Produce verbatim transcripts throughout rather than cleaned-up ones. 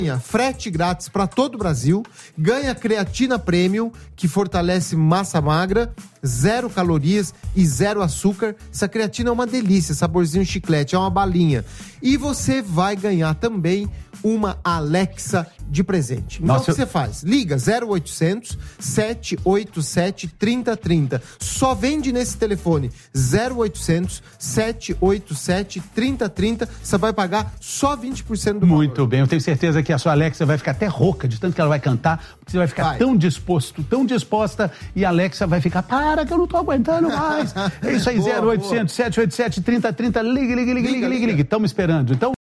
Frete grátis para todo o Brasil, ganha creatina premium, que fortalece massa magra, zero calorias e zero açúcar. Essa creatina é uma delícia, saborzinho chiclete, é uma balinha. E você vai ganhar também uma Alexa de presente. Então, Nossa, o que você faz? Liga zero oitocentos, sete oito sete, três zero três zero. Só vende nesse telefone zero oitocentos, sete oito sete, três zero três zero. Você vai pagar só vinte por cento do valor. Muito bem, eu tenho certeza que a sua Alexa vai ficar até rouca de tanto que ela vai cantar, porque você vai ficar vai. tão disposto, tão disposta, e a Alexa vai ficar, para que eu não tô aguentando mais. É isso aí, boa, zero oitocentos, sete oito sete, três zero três zero. Ligue, ligue, ligue, ligue, ligue, ligue. Estamos esperando. Então,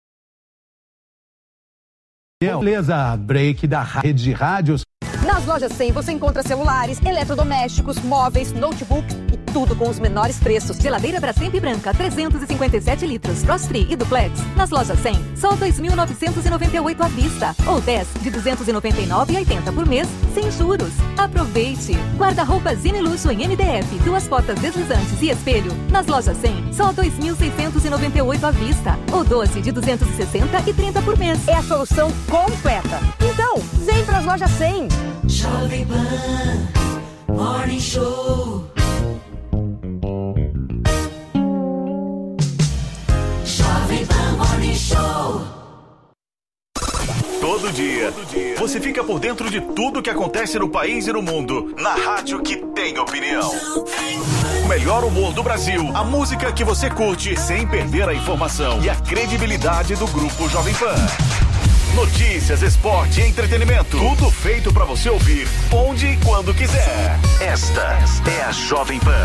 beleza, break da rede de rádios. Nas lojas cem você encontra celulares, eletrodomésticos, móveis, notebooks e tudo com os menores preços. Geladeira Brastemp branca, trezentos e cinquenta e sete litros, Frost Free e Duplex. Nas lojas cem, só dois mil novecentos e noventa e oito à vista. Ou dez de duzentos e noventa e nove reais e oitenta centavos por mês, sem juros. Aproveite! Guarda-roupa Zine Luxo em M D F, duas portas deslizantes e espelho. Nas lojas cem, só dois mil seiscentos e noventa e oito à vista. Ou doze de duzentos e sessenta e trinta por mês. É a solução completa. Então, vem pras lojas cem. Jovem Pan Morning Show. Jovem Pan Morning Show. Todo dia, todo dia, você fica por dentro de tudo que acontece no país e no mundo, na rádio que tem opinião. O melhor humor do Brasil, a música que você curte sem perder a informação e a credibilidade do Grupo Jovem Pan. Notícias, esporte e entretenimento. Tudo feito pra você ouvir onde e quando quiser. Esta é a Jovem Pan.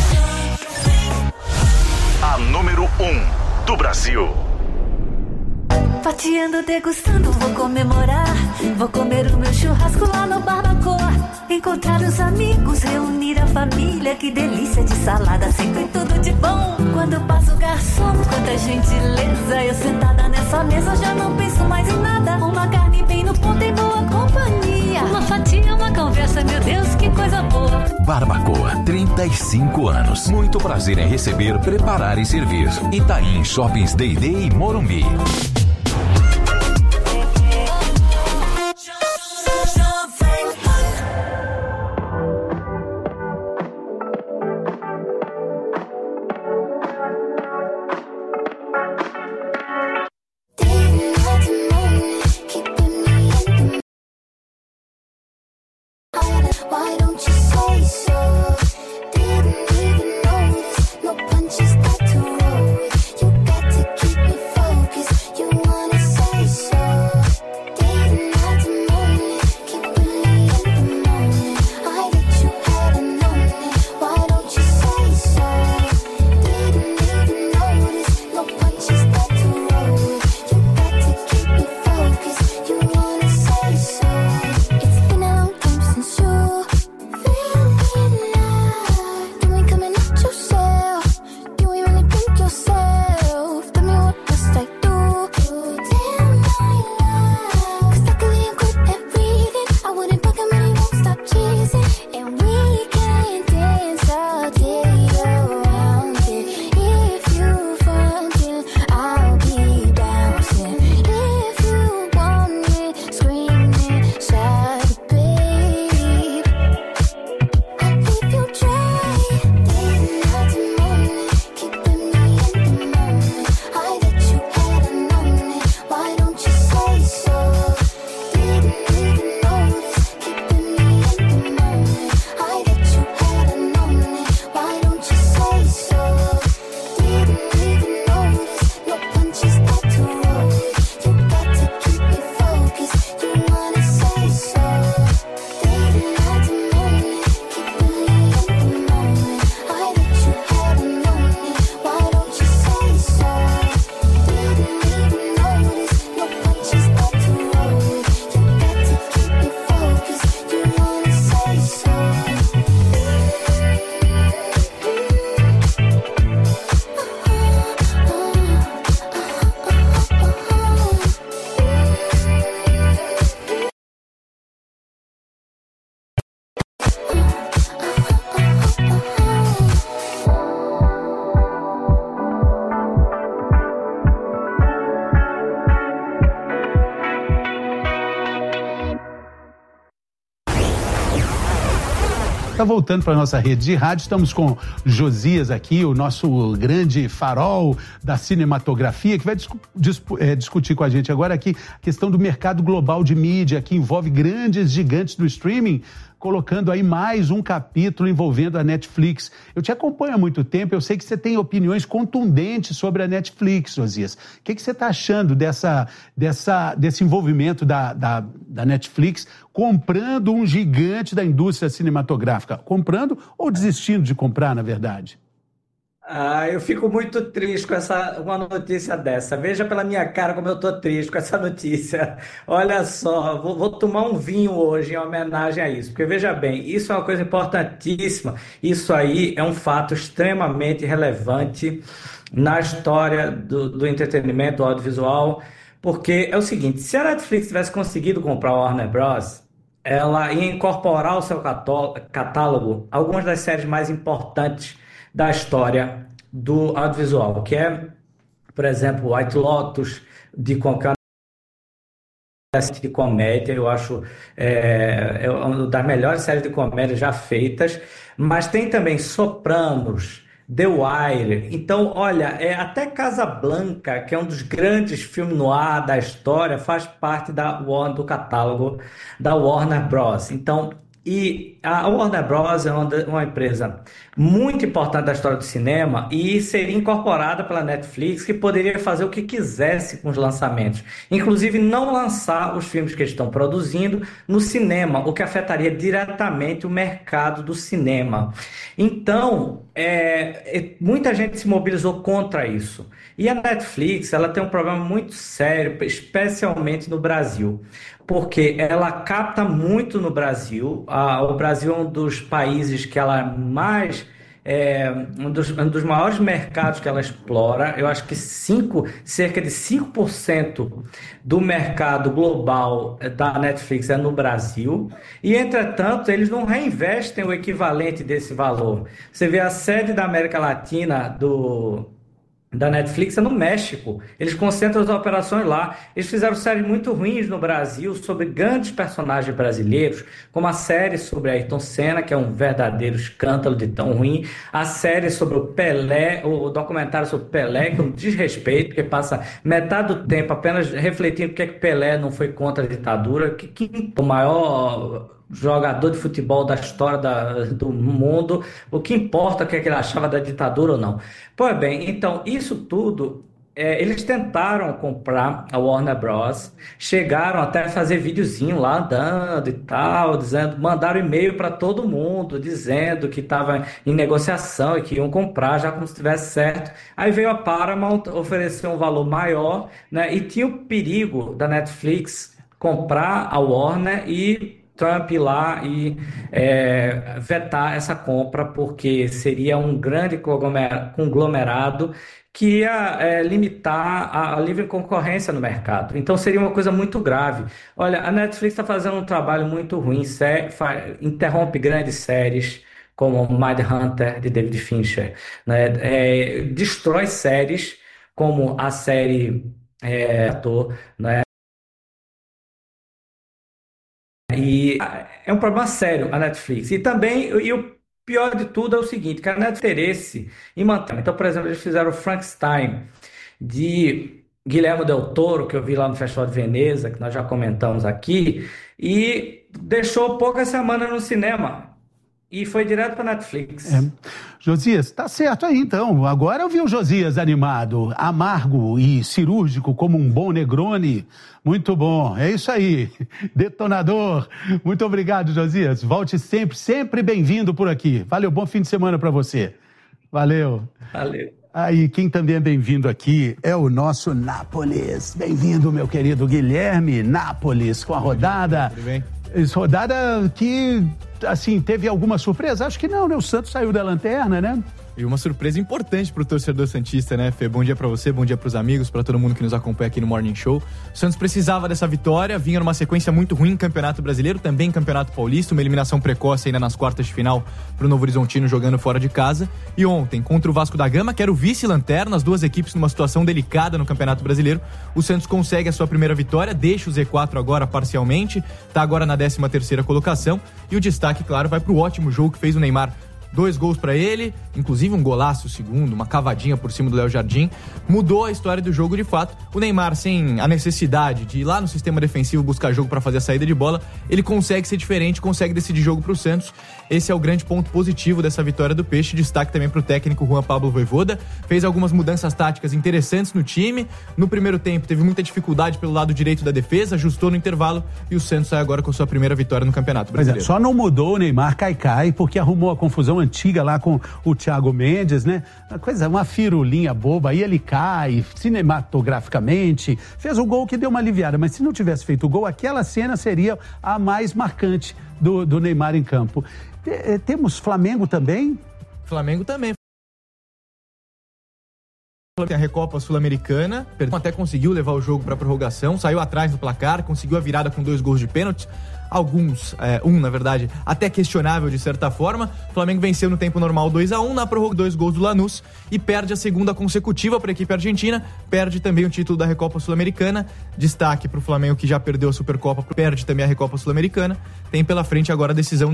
A número um do Brasil. Fatiando, degustando, vou comemorar. Vou comer o meu churrasco lá no Barbacoa. Encontrar os amigos, reunir a família. Que delícia de salada, sempre tudo de bom. Quando passa o garçom, quanta gentileza. Eu sentada nessa mesa já não penso mais em nada. Uma carne bem no ponto em boa companhia. Uma fatia, uma conversa, meu Deus, que coisa boa. Barbacoa, trinta e cinco anos. Muito prazer em receber, preparar e servir. Itaim Shoppings D e D e Morumbi. Why don't you say so? Didn't even notice. No punches got to roll with. You got to keep me focused. You wanna say so? Didn't have to moan it. Keeping me in the moment. I bet you hadn't known it. Why don't you say so? Didn't even notice. No punches got to roll with. You got to keep me focused. You wanna say so? It's been a long time since you está voltando para a nossa rede de rádio. Estamos com Josias aqui, o nosso grande farol da cinematografia, que vai discu discu é, discutir com a gente agora aqui a questão do mercado global de mídia, que envolve grandes gigantes do streaming, colocando aí mais um capítulo envolvendo a Netflix. Eu te acompanho há muito tempo, eu sei que você tem opiniões contundentes sobre a Netflix, Josias. O que, que você está achando dessa, dessa, desse envolvimento da, da, da Netflix comprando um gigante da indústria cinematográfica? Comprando ou desistindo de comprar, na verdade? Ah, eu fico muito triste com essa, uma notícia dessa. Veja pela minha cara como eu tô triste com essa notícia. Olha só, vou, vou tomar um vinho hoje em homenagem a isso. Porque veja bem, isso é uma coisa importantíssima. Isso aí é um fato extremamente relevante na história do, do entretenimento do audiovisual. Porque é o seguinte, se a Netflix tivesse conseguido comprar a Warner Bros., ela ia incorporar ao seu catálogo algumas das séries mais importantes da história do audiovisual, que é, por exemplo, White Lotus, de qualquer de comédia, eu acho é, é uma das melhores séries de comédia já feitas, mas tem também Sopranos, The Wire. Então, olha, é, até Casablanca, que é um dos grandes filmes noir da história, faz parte da Warner, do catálogo da Warner Bros. Então, e a Warner Bros. É uma, uma empresa muito importante da história do cinema e seria incorporada pela Netflix, que poderia fazer o que quisesse com os lançamentos, inclusive não lançar os filmes que eles estão produzindo no cinema, o que afetaria diretamente o mercado do cinema. Então, é, é, muita gente se mobilizou contra isso. E a Netflix, ela tem um problema muito sério, especialmente no Brasil, porque ela capta muito no Brasil. Ah, o Brasil é um dos países que ela mais... É, um, dos, um dos maiores mercados que ela explora. Eu acho que cinco, cerca de cinco por cento do mercado global da Netflix é no Brasil. E, entretanto, eles não reinvestem o equivalente desse valor. Você vê a sede da América Latina do... da Netflix é no México. Eles concentram as operações lá. Eles fizeram séries muito ruins no Brasil sobre grandes personagens brasileiros, como a série sobre Ayrton Senna, que é um verdadeiro escândalo de tão ruim, a série sobre o Pelé, o documentário sobre o Pelé, que é um desrespeito, que passa metade do tempo apenas refletindo porque é que Pelé não foi contra a ditadura, que, que o maior jogador de futebol da história da, do mundo, o que importa é o que ele achava da ditadura ou não. Pois bem, então, isso tudo, é, eles tentaram comprar a Warner Bros., chegaram até a fazer videozinho lá andando e tal, dizendo, mandaram e-mail para todo mundo, dizendo que estava em negociação e que iam comprar já como se estivesse certo. Aí veio a Paramount oferecer um valor maior, né, e tinha o perigo da Netflix comprar a Warner e Trump ir lá e é, vetar essa compra, porque seria um grande conglomerado que ia é, limitar a, a livre concorrência no mercado. Então seria uma coisa muito grave. Olha, a Netflix está fazendo um trabalho muito ruim, sé, interrompe grandes séries como Mindhunter, de David Fincher, né? É, destrói séries como a série é, ator, né? E é um problema sério a Netflix. E também, e o pior de tudo é o seguinte, que a Netflix tem interesse em manter. Então, por exemplo, eles fizeram o Frankenstein de Guillermo del Toro, que eu vi lá no Festival de Veneza, que nós já comentamos aqui, e deixou poucas semanas no cinema. E foi direto para Netflix. É. Josias, tá certo aí então. Agora eu vi o Josias animado, amargo e cirúrgico como um bom Negroni. Muito bom, é isso aí. Detonador. Muito obrigado, Josias. Volte sempre, sempre bem-vindo por aqui. Valeu, bom fim de semana para você. Valeu. Valeu. Aí, quem também é bem-vindo aqui é o nosso Nápoles. Bem-vindo, meu querido Guilherme Nápoles, com a rodada. Tudo bem? Rodada que, assim, teve alguma surpresa? Acho que não, né? O Santos saiu da lanterna, né? E uma surpresa importante pro torcedor santista, né, Fê? Bom dia pra você, bom dia pros amigos, pra todo mundo que nos acompanha aqui no Morning Show. O Santos precisava dessa vitória, vinha numa sequência muito ruim em Campeonato Brasileiro, também em Campeonato Paulista, uma eliminação precoce ainda nas quartas de final pro Novo Horizontino jogando fora de casa. E ontem, contra o Vasco da Gama, que era o vice-lanterna, as duas equipes numa situação delicada no Campeonato Brasileiro, o Santos consegue a sua primeira vitória, deixa o Z quatro agora parcialmente, tá agora na décima terceira colocação, e o destaque, claro, vai pro ótimo jogo que fez o Neymar. Dois gols pra ele, inclusive um golaço segundo, uma cavadinha por cima do Léo Jardim. Mudou a história do jogo de fato. O Neymar, sem a necessidade de ir lá no sistema defensivo buscar jogo pra fazer a saída de bola, ele consegue ser diferente, consegue decidir jogo pro Santos. Esse é o grande ponto positivo dessa vitória do Peixe. Destaque também pro técnico Juan Pablo Vojvoda. Fez algumas mudanças táticas interessantes no time. No primeiro tempo teve muita dificuldade pelo lado direito da defesa, ajustou no intervalo e o Santos sai agora com a sua primeira vitória no Campeonato Brasileiro. Pois é, só não mudou o Neymar cai-cai porque arrumou a confusão antiga lá com o Thiago Mendes, né? Uma coisa, uma firulinha boba, aí ele cai cinematograficamente, fez o gol que deu uma aliviada, mas se não tivesse feito o gol, aquela cena seria a mais marcante do, do Neymar em campo. Temos Flamengo também? Flamengo também. Tem a Recopa Sul-Americana, até conseguiu levar o jogo para prorrogação, saiu atrás do placar, conseguiu a virada com dois gols de pênalti, alguns, é, um na verdade, até questionável de certa forma. O Flamengo venceu no tempo normal dois a um, na prorroga dois gols do Lanús e perde a segunda consecutiva para a equipe argentina, perde também o título da Recopa Sul-Americana. Destaque para o Flamengo que já perdeu a Supercopa, perde também a Recopa Sul-Americana, tem pela frente agora a decisão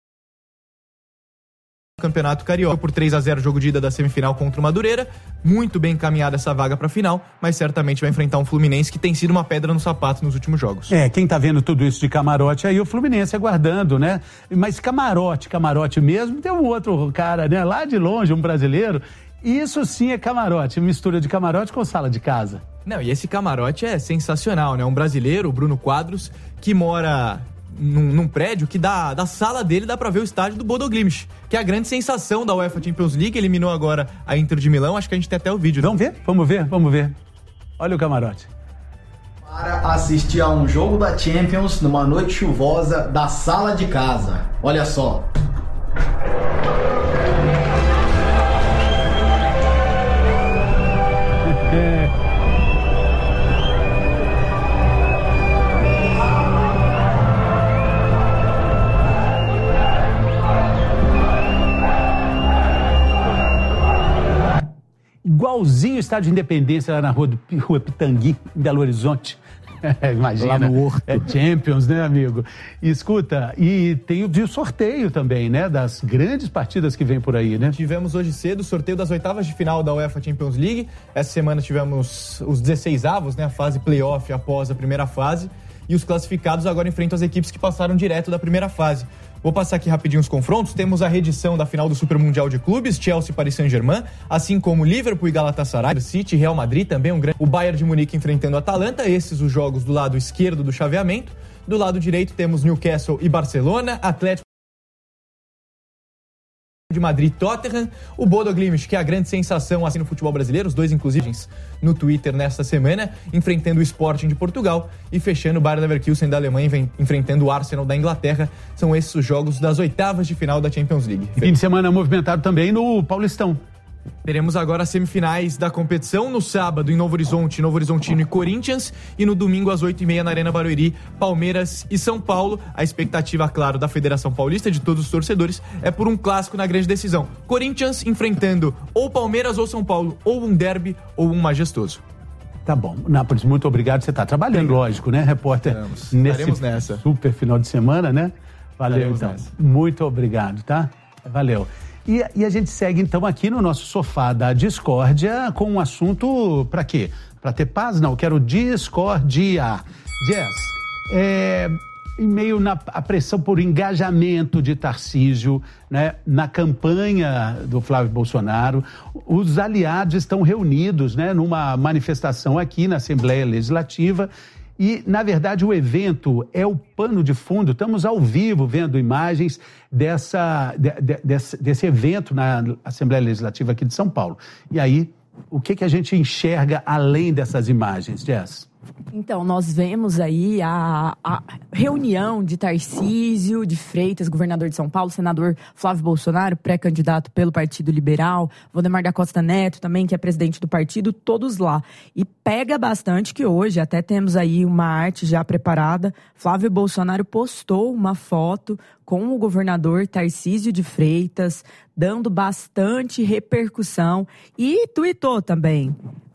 Campeonato Carioca por três a zero, jogo de ida da semifinal contra o Madureira. Muito bem encaminhada essa vaga para a final, mas certamente vai enfrentar um Fluminense que tem sido uma pedra no sapato nos últimos jogos. É, quem tá vendo tudo isso de camarote aí, o Fluminense aguardando, né? Mas camarote, camarote mesmo, tem um outro cara, né? Lá de longe, um brasileiro. Isso sim é camarote, mistura de camarote com sala de casa. Não, e esse camarote é sensacional, né? Um brasileiro, o Bruno Quadros, que mora Num, num prédio que da, da sala dele dá pra ver o estádio do Bodo Glimt, que é a grande sensação da UEFA Champions League, eliminou agora a Inter de Milão, acho que a gente tem até o vídeo. Né? Vamos ver? Vamos ver? Vamos ver. Olha o camarote. Para assistir a um jogo da Champions numa noite chuvosa da sala de casa. Olha só. É. Igualzinho o Estádio de Independência lá na rua, do, rua Pitangui, em Belo Horizonte. Imagina. Lá no Horto. É Champions, né, amigo? E escuta, e tem o, o sorteio também, né? Das grandes partidas que vem por aí, né? Tivemos hoje cedo o sorteio das oitavas de final da UEFA Champions League. Essa semana tivemos os dezesseis avos, né? A fase playoff após a primeira fase. E os classificados agora enfrentam as equipes que passaram direto da primeira fase. Vou passar aqui rapidinho os confrontos. Temos a reedição da final do Super Mundial de Clubes, Chelsea e Paris Saint-Germain, assim como Liverpool e Galatasaray, City e Real Madrid, também um grande... O Bayern de Munique enfrentando a Atalanta, esses os jogos do lado esquerdo do chaveamento. Do lado direito temos Newcastle e Barcelona, Atlético de Madrid, Tottenham, o Bodo Glimt, que é a grande sensação assim no futebol brasileiro, os dois inclusive no Twitter nesta semana, enfrentando o Sporting de Portugal e fechando o Bayer Leverkusen da Alemanha, vem, enfrentando o Arsenal da Inglaterra. São esses os jogos das oitavas de final da Champions League. Fim de semana movimentado também no Paulistão. Teremos agora as semifinais da competição no sábado em Novo Horizonte, Novo Horizontino e Corinthians, e no domingo às oito e meia na Arena Barueri, Palmeiras e São Paulo. A expectativa, claro, da Federação Paulista, de todos os torcedores, é por um clássico na grande decisão. Corinthians enfrentando ou Palmeiras ou São Paulo, ou um derby ou um majestoso. Tá bom. Nápoles, muito obrigado. Você está trabalhando, Sim. lógico, né, repórter? Estamos. Nesse nessa. super final de semana, né? Valeu, Estaremos então. Nessa. Muito obrigado, tá? Valeu. E, e a gente segue, então, aqui no nosso sofá da discórdia com um assunto para quê? Para ter paz? Não, quero discordia. Jess, é, em meio na a pressão por engajamento de Tarcísio, né, na campanha do Flávio Bolsonaro, os aliados estão reunidos, né, numa manifestação aqui na Assembleia Legislativa. E, na verdade, o evento é o pano de fundo. Estamos ao vivo vendo imagens dessa, de, de, desse, desse evento na Assembleia Legislativa aqui de São Paulo. E aí, o que, que a gente enxerga além dessas imagens, Jess? Então, nós vemos aí a, a reunião de Tarcísio de Freitas, governador de São Paulo, senador Flávio Bolsonaro, pré-candidato pelo Partido Liberal, Valdemar da Costa Neto também, que é presidente do partido, todos lá. E pega bastante que hoje, até temos aí uma arte já preparada, Flávio Bolsonaro postou uma foto com o governador Tarcísio de Freitas, dando bastante repercussão, e tuitou também.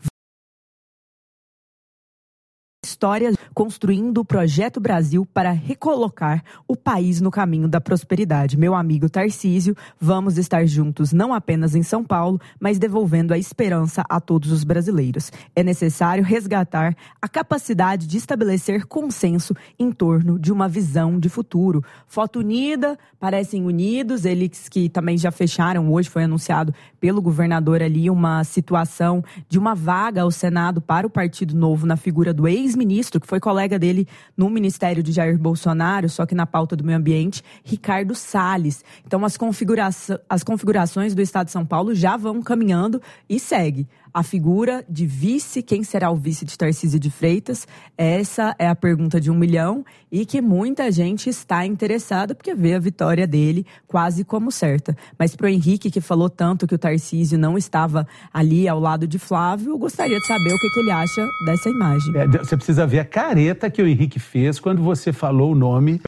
Histórias construindo o Projeto Brasil para recolocar o país no caminho da prosperidade. Meu amigo Tarcísio, vamos estar juntos não apenas em São Paulo, mas devolvendo a esperança a todos os brasileiros. É necessário resgatar a capacidade de estabelecer consenso em torno de uma visão de futuro. Foto unida, parecem unidos, eles que também já fecharam, hoje foi anunciado pelo governador ali uma situação de uma vaga ao Senado para o Partido Novo na figura do ex-ministro, que foi colega dele no Ministério de Jair Bolsonaro, só que na pauta do meio ambiente, Ricardo Salles. Então as, configura- as configurações do Estado de São Paulo já vão caminhando e segue. A figura de vice, quem será o vice de Tarcísio de Freitas? Essa é a pergunta de um milhão e que muita gente está interessada porque vê a vitória dele quase como certa. Mas para o Henrique, que falou tanto que o Tarcísio não estava ali ao lado de Flávio, eu gostaria de saber o que, que ele acha dessa imagem. É, você precisa ver a careta que o Henrique fez quando você falou o nome.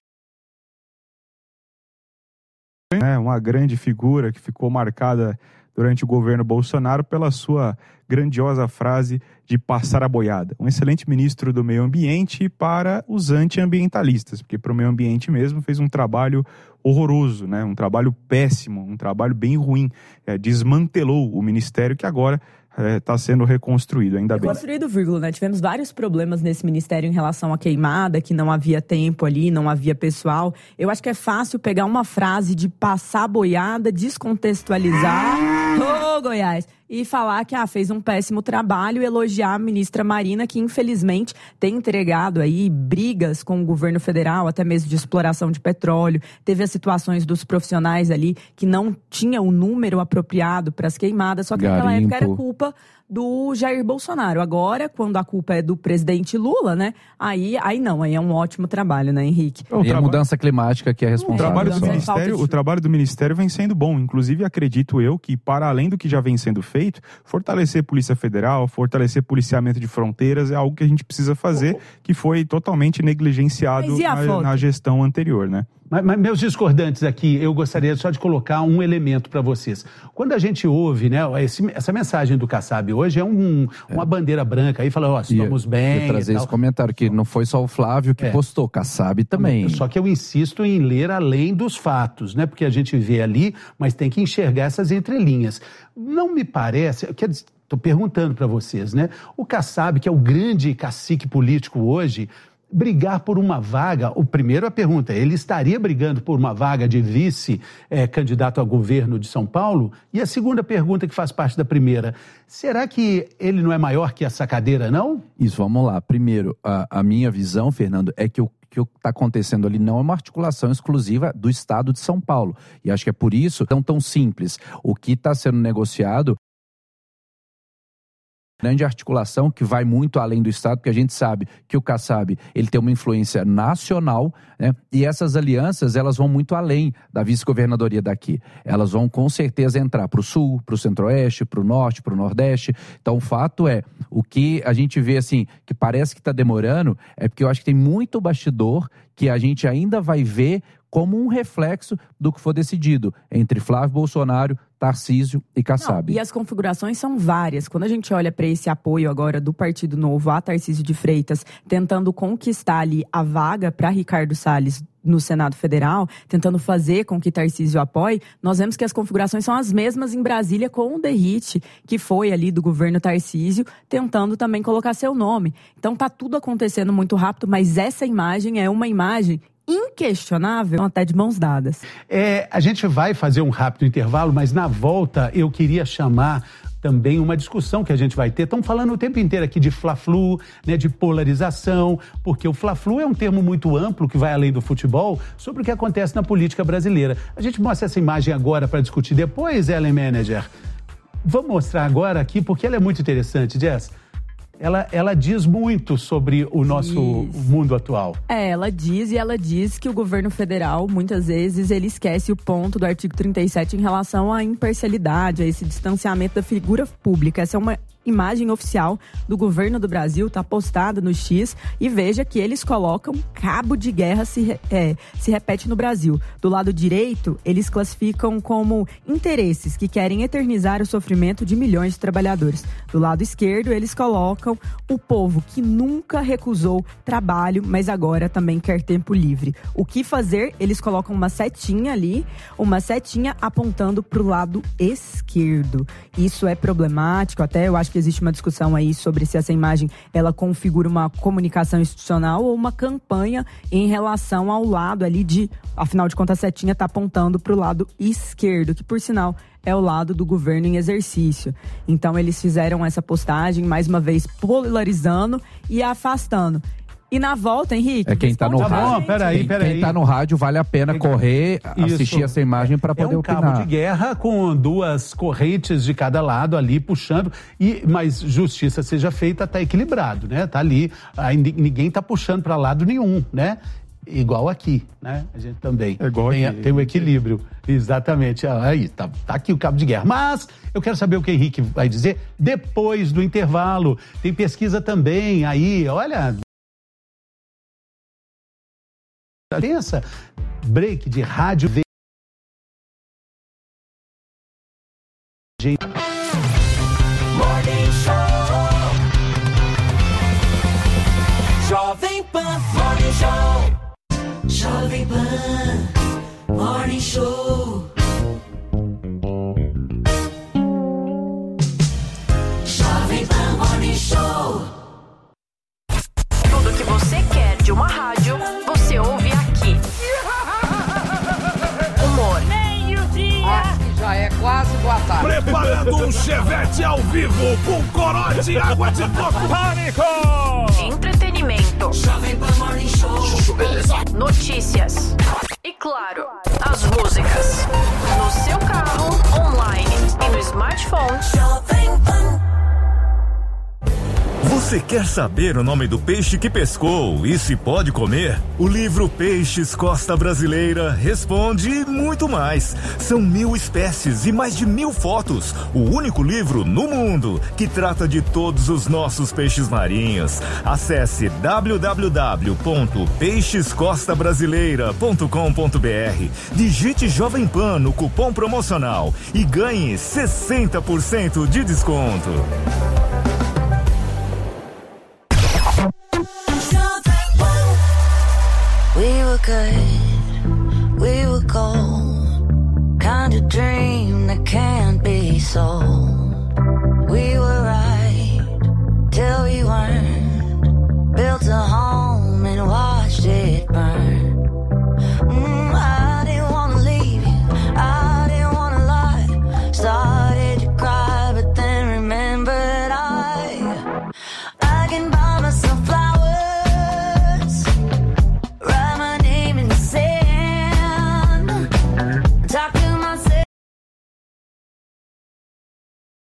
É uma grande figura que ficou marcada durante o governo Bolsonaro pela sua grandiosa frase de passar a boiada. Um excelente ministro do meio ambiente para os antiambientalistas, porque para o meio ambiente mesmo fez um trabalho horroroso, né? Um trabalho péssimo, um trabalho bem ruim. É, desmantelou o ministério que agora está é, sendo reconstruído, ainda bem. Reconstruído, vírgula, né? Tivemos vários problemas nesse ministério em relação à queimada, que não havia tempo ali, não havia pessoal. Eu acho que é fácil pegar uma frase de passar a boiada, descontextualizar, ô Goiás, e falar que ah, fez um péssimo trabalho e elogiar a ministra Marina, que infelizmente tem entregado aí brigas com o governo federal, até mesmo de exploração de petróleo. Teve as situações dos profissionais ali que não tinham o número apropriado para as queimadas, só que naquela época era culpa do Jair Bolsonaro. Agora, quando a culpa é do presidente Lula, né? Aí, aí não, aí é um ótimo trabalho, né, Henrique? E traba... a mudança climática que é responsável. O trabalho, do ministério, de... o trabalho do Ministério vem sendo bom. Inclusive, acredito eu que, para além do que já vem sendo feito, fortalecer a Polícia Federal, fortalecer policiamento de fronteiras é algo que a gente precisa fazer, que foi totalmente negligenciado na, na gestão anterior, né? Mas, mas meus discordantes aqui, eu gostaria só de colocar um elemento para vocês. Quando a gente ouve, né, esse, essa mensagem do Kassab hoje é um, uma é. bandeira branca aí, fala, ó, oh, estamos e, bem. Eu trazer esse comentário que não foi só o Flávio que é. postou, Kassab também. Só que eu insisto em ler além dos fatos, né, porque a gente vê ali, mas tem que enxergar essas entrelinhas. Não me parece, quer dizer, estou perguntando para vocês, né, o Kassab, que é o grande cacique político hoje, brigar por uma vaga, o primeiro a pergunta, ele estaria brigando por uma vaga de vice é, candidato a governo de São Paulo? E a segunda pergunta que faz parte da primeira, será que ele não é maior que essa cadeira, não? Isso, vamos lá. Primeiro, a, a minha visão, Fernando, é que o que está acontecendo ali não é uma articulação exclusiva do Estado de São Paulo. E acho que é por isso tão, tão simples. O que está sendo negociado grande articulação que vai muito além do Estado, porque a gente sabe que o Kassab, ele tem uma influência nacional, né? E essas alianças, elas vão muito além da vice-governadoria daqui. Elas vão com certeza entrar para o Sul, para o Centro-Oeste, para o Norte, para o Nordeste. Então, o fato é, o que a gente vê assim, que parece que está demorando, é porque eu acho que tem muito bastidor que a gente ainda vai ver como um reflexo do que for decidido entre Flávio Bolsonaro, Tarcísio e Kassab. Não, e as configurações são várias. Quando a gente olha para esse apoio agora do Partido Novo a Tarcísio de Freitas, tentando conquistar ali a vaga para Ricardo Salles no Senado Federal, tentando fazer com que Tarcísio apoie, nós vemos que as configurações são as mesmas em Brasília com o Derrite, que foi ali do governo Tarcísio, tentando também colocar seu nome. Então tá tudo acontecendo muito rápido, mas essa imagem é uma imagem inquestionável, até de mãos dadas. É, a gente vai fazer um rápido intervalo, mas na volta eu queria chamar também uma discussão que a gente vai ter. Estão falando o tempo inteiro aqui de Fla-Flu, né, de polarização, porque o Fla-Flu é um termo muito amplo que vai além do futebol sobre o que acontece na política brasileira. A gente mostra essa imagem agora para discutir depois, Ellen Manager. Vamos mostrar agora aqui porque ela é muito interessante, Jess. ela, ela diz muito sobre o nosso Isso. mundo atual. É, ela diz e ela diz que o governo federal, muitas vezes, ele esquece o ponto do artigo trinta e sete em relação à imparcialidade, a esse distanciamento da figura pública. Essa é uma imagem oficial do governo do Brasil, está postada no X, e veja que eles colocam cabo de guerra se, é, se repete no Brasil. Do lado direito, eles classificam como interesses que querem eternizar o sofrimento de milhões de trabalhadores. Do lado esquerdo, eles colocam o povo que nunca recusou trabalho, mas agora também quer tempo livre. O que fazer? Eles colocam uma setinha ali, uma setinha apontando para o lado esquerdo. Isso é problemático, até eu acho que existe uma discussão aí sobre se essa imagem ela configura uma comunicação institucional ou uma campanha em relação ao lado ali de, afinal de contas, a setinha está apontando para o lado esquerdo, que por sinal é o lado do governo em exercício. Então eles fizeram essa postagem, mais uma vez polarizando e afastando. E na volta, Henrique... É quem tá no Tá rádio. bom, peraí, Quem, peraí. quem tá no rádio vale a pena correr, Isso. assistir essa imagem para poder É um opinar. cabo de guerra com duas correntes de cada lado ali puxando, e, mas justiça seja feita, tá equilibrado, né? Tá ali, aí ninguém tá puxando para lado nenhum, né? Igual aqui, né? A gente também É igual tem, aqui. tem o equilíbrio. Exatamente. Aí, tá, tá aqui o cabo de guerra. Mas eu quero saber o que o Henrique vai dizer depois do intervalo. Tem pesquisa também aí, olha... Tem essa break de rádio. Morning Show. Jovem Pan Morning Show. Jovem Pan Morning Show. Jovem Pan Morning Show. Tudo que você quer de uma rádio, você ouve aqui. Humor. Meio-dia. Aqui já é quase boa tarde. Preparando um chevette ao vivo com corote e água de coco. Pânico! Entretenimento. Jovem Pan Morning Show. Notícias. E claro, as músicas. No seu carro, online e no smartphone. Jovem Pan. Você quer saber o nome do peixe que pescou e se pode comer? O livro Peixes Costa Brasileira responde e muito mais. São mil espécies e mais de mil fotos. O único livro no mundo que trata de todos os nossos peixes marinhos. Acesse w w w ponto peixes costa brasileira ponto com ponto b r. Digite Jovem Pan no cupom promocional e ganhe sessenta por cento de desconto. We were good, we were gold, kind of dream that can't be sold. We were right till we weren't, built a home and watched it burn. Mm, I didn't want to leave you, I didn't want to lie, started to cry but then remembered I, I can buy myself flowers. Talk to myself.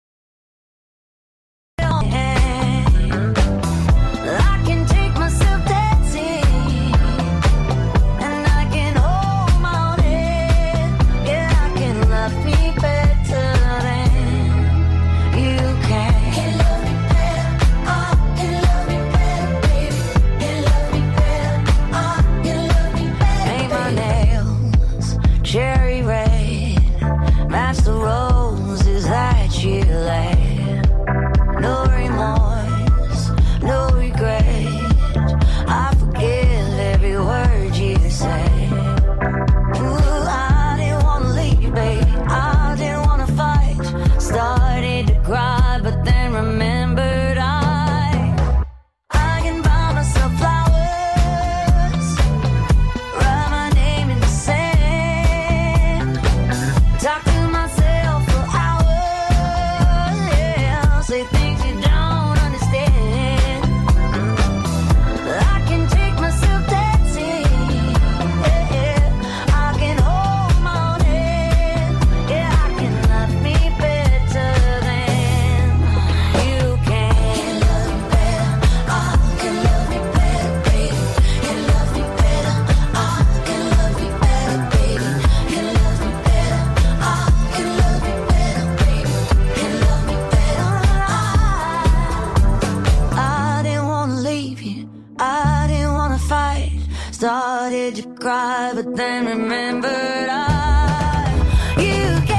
Started to cry, but then remembered I, you can.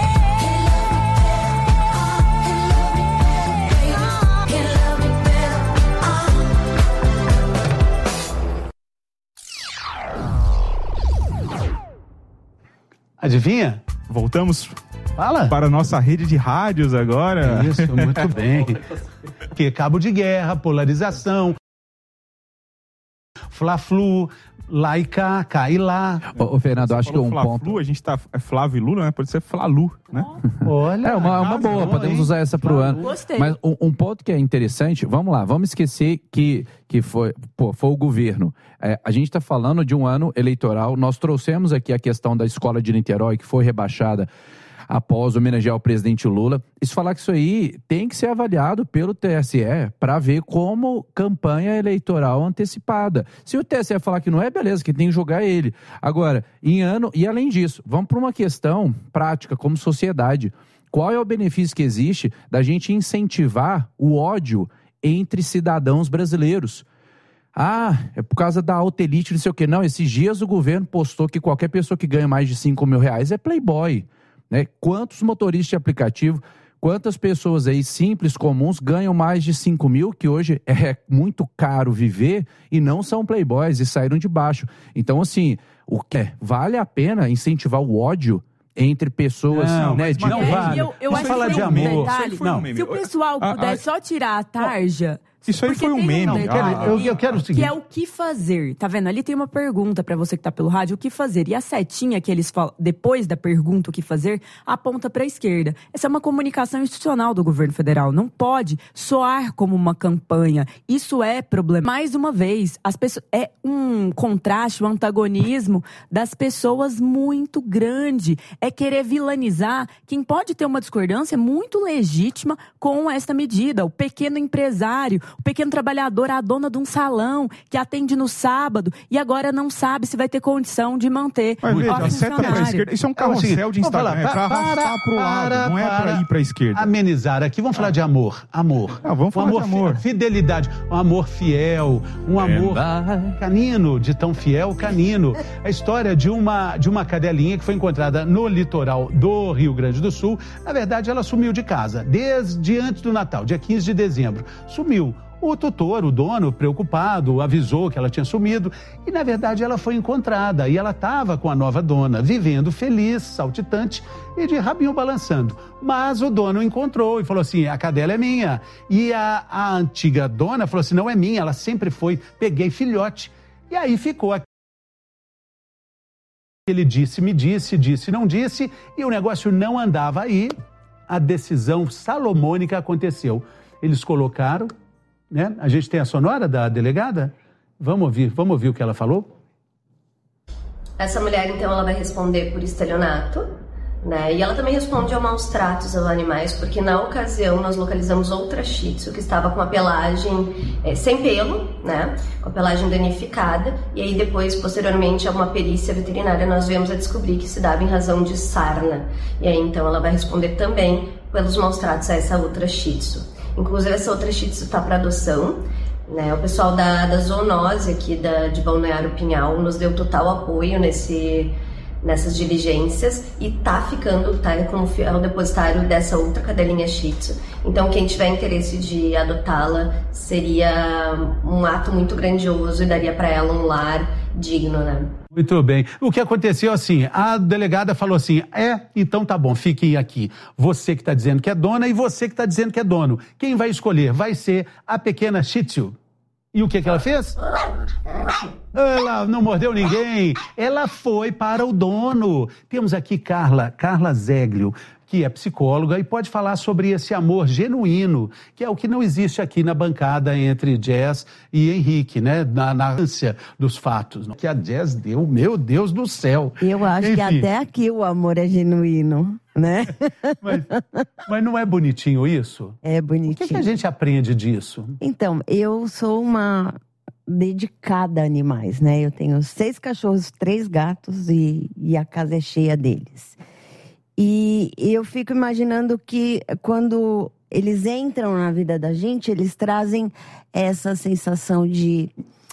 Adivinha? Voltamos Fala. para a nossa rede de rádios agora. Isso, muito bem. Que cabo de guerra, polarização, Fla-Flu, lá e cá, cá e lá. Ô, ô Fernando, acho que um Fla-Flu, ponto... a gente tá... É Flávio e Lula, né? Pode ser Fla-Lu, né? Olha, é uma, uma boa, bom, podemos hein? usar essa pro ano. Gostei. Mas um, um ponto que é interessante, vamos lá, vamos esquecer que, que foi, pô, foi o governo. É, a gente está falando de um ano eleitoral, nós trouxemos aqui a questão da escola de Niterói, que foi rebaixada após homenagear o presidente Lula. Isso falar que isso aí tem que ser avaliado pelo T S E para ver como campanha eleitoral antecipada. Se o T S E falar que não é, beleza, que tem que jogar ele. Agora, em ano, e além disso, vamos para uma questão prática como sociedade. Qual é o benefício que existe da gente incentivar o ódio entre cidadãos brasileiros? Ah, é por causa da alta elite, não sei o quê. Não, esses dias o governo postou que qualquer pessoa que ganha mais de cinco mil reais é playboy. Né? Quantos motoristas de aplicativo, quantas pessoas aí simples, comuns, ganham mais de cinco mil, que hoje é muito caro viver e não são playboys e saíram de baixo. Então, assim, o que é? Vale a pena incentivar o ódio entre pessoas, não, né? mas De não vale. Eu, eu Vamos acho falar que de tem um amor. detalhe. Foi um Não, meme. se o pessoal Ah, puder ah, só tirar a tarja... Isso aí porque foi um tem meme. detalhe Ah, eu- eu quero o seguinte. que é o que fazer. Tá vendo? Ali tem uma pergunta pra você que tá pelo rádio, o que fazer? E a setinha que eles falam, depois da pergunta o que fazer, aponta pra esquerda. Essa é uma comunicação institucional do governo federal. Não pode soar como uma campanha. Isso é problema. Mais uma vez, as pessoas, é um contraste, um antagonismo das pessoas muito grande. É querer vilanizar quem pode ter uma discordância muito legítima com esta medida. O pequeno empresário, o pequeno trabalhador, a dona de um salão que atende no sábado e agora não sabe se vai ter condição de manter Mas o veja, seta pra funcionário. esquerda. Isso é um Então, assim, carrossel de vamos falar, Instagram. É pra para, arrastar pro lado, para, não é pra para ir pra esquerda. Amenizar aqui, vamos falar de amor. Amor. Ah, vamos um falar amor, de amor. fi- Fidelidade. Um amor fiel. Um amor canino, de tão fiel canino. A história de uma, de uma cadelinha que foi encontrada no litoral do Rio Grande do Sul. Na verdade, ela sumiu de casa desde antes do Natal, dia quinze de dezembro. Sumiu. O tutor, o dono, preocupado, avisou que ela tinha sumido e, na verdade, ela foi encontrada e ela estava com a nova dona, vivendo feliz, saltitante e de rabinho balançando. Mas o dono encontrou e falou assim, a cadela é minha. E a, a antiga dona falou assim, não é minha, ela sempre foi, peguei filhote. E aí ficou aqui. Ele disse, me disse, disse, não disse, e o negócio não andava aí. A decisão salomônica aconteceu. Eles colocaram... Né? A gente tem a sonora da delegada? Vamos ouvir, vamos ouvir o que ela falou? Essa mulher, então, ela vai responder por estelionato, né? E ela também responde a maus tratos aos animais, porque na ocasião nós localizamos outra Shih Tzu que estava com a pelagem é, sem pelo, né? Com a pelagem danificada, e aí depois, posteriormente, a uma perícia veterinária, nós viemos a descobrir que se dava em razão de sarna. E aí, então, ela vai responder também pelos maus tratos a essa outra Shih Tzu. Inclusive, essa outra Shih Tzu está para adoção, né? O pessoal da, da zoonose aqui da, de Balneário Pinhal nos deu total apoio nesse, nessas diligências e tá ficando, tá como fiel depositário dessa outra cadelinha Shih Tzu. Então, quem tiver interesse de adotá-la, seria um ato muito grandioso e daria para ela um lar digno, né? Muito bem. O que aconteceu assim, a delegada falou assim, é, então tá bom, fiquem aqui. Você que está dizendo que é dona e você que está dizendo que é dono. Quem vai escolher vai ser a pequena Shih Tzu. E o que que ela fez? Ela não mordeu ninguém. Ela foi para o dono. Temos aqui Carla, Carla Zeglio, que é psicóloga e pode falar sobre esse amor genuíno, que é o que não existe aqui na bancada entre Jazz e Henrique, né? Na, na ânsia dos fatos. Que a Jazz deu, meu Deus do céu. Eu acho Enfim, que até aqui o amor é genuíno, né? Mas, mas não é bonitinho isso? É bonitinho. O que, que a gente aprende disso? Então, eu sou uma dedicada a animais, né? Eu tenho seis cachorros, três gatos e, e a casa é cheia deles. E eu fico imaginando que quando eles entram na vida da gente, eles trazem essa sensação de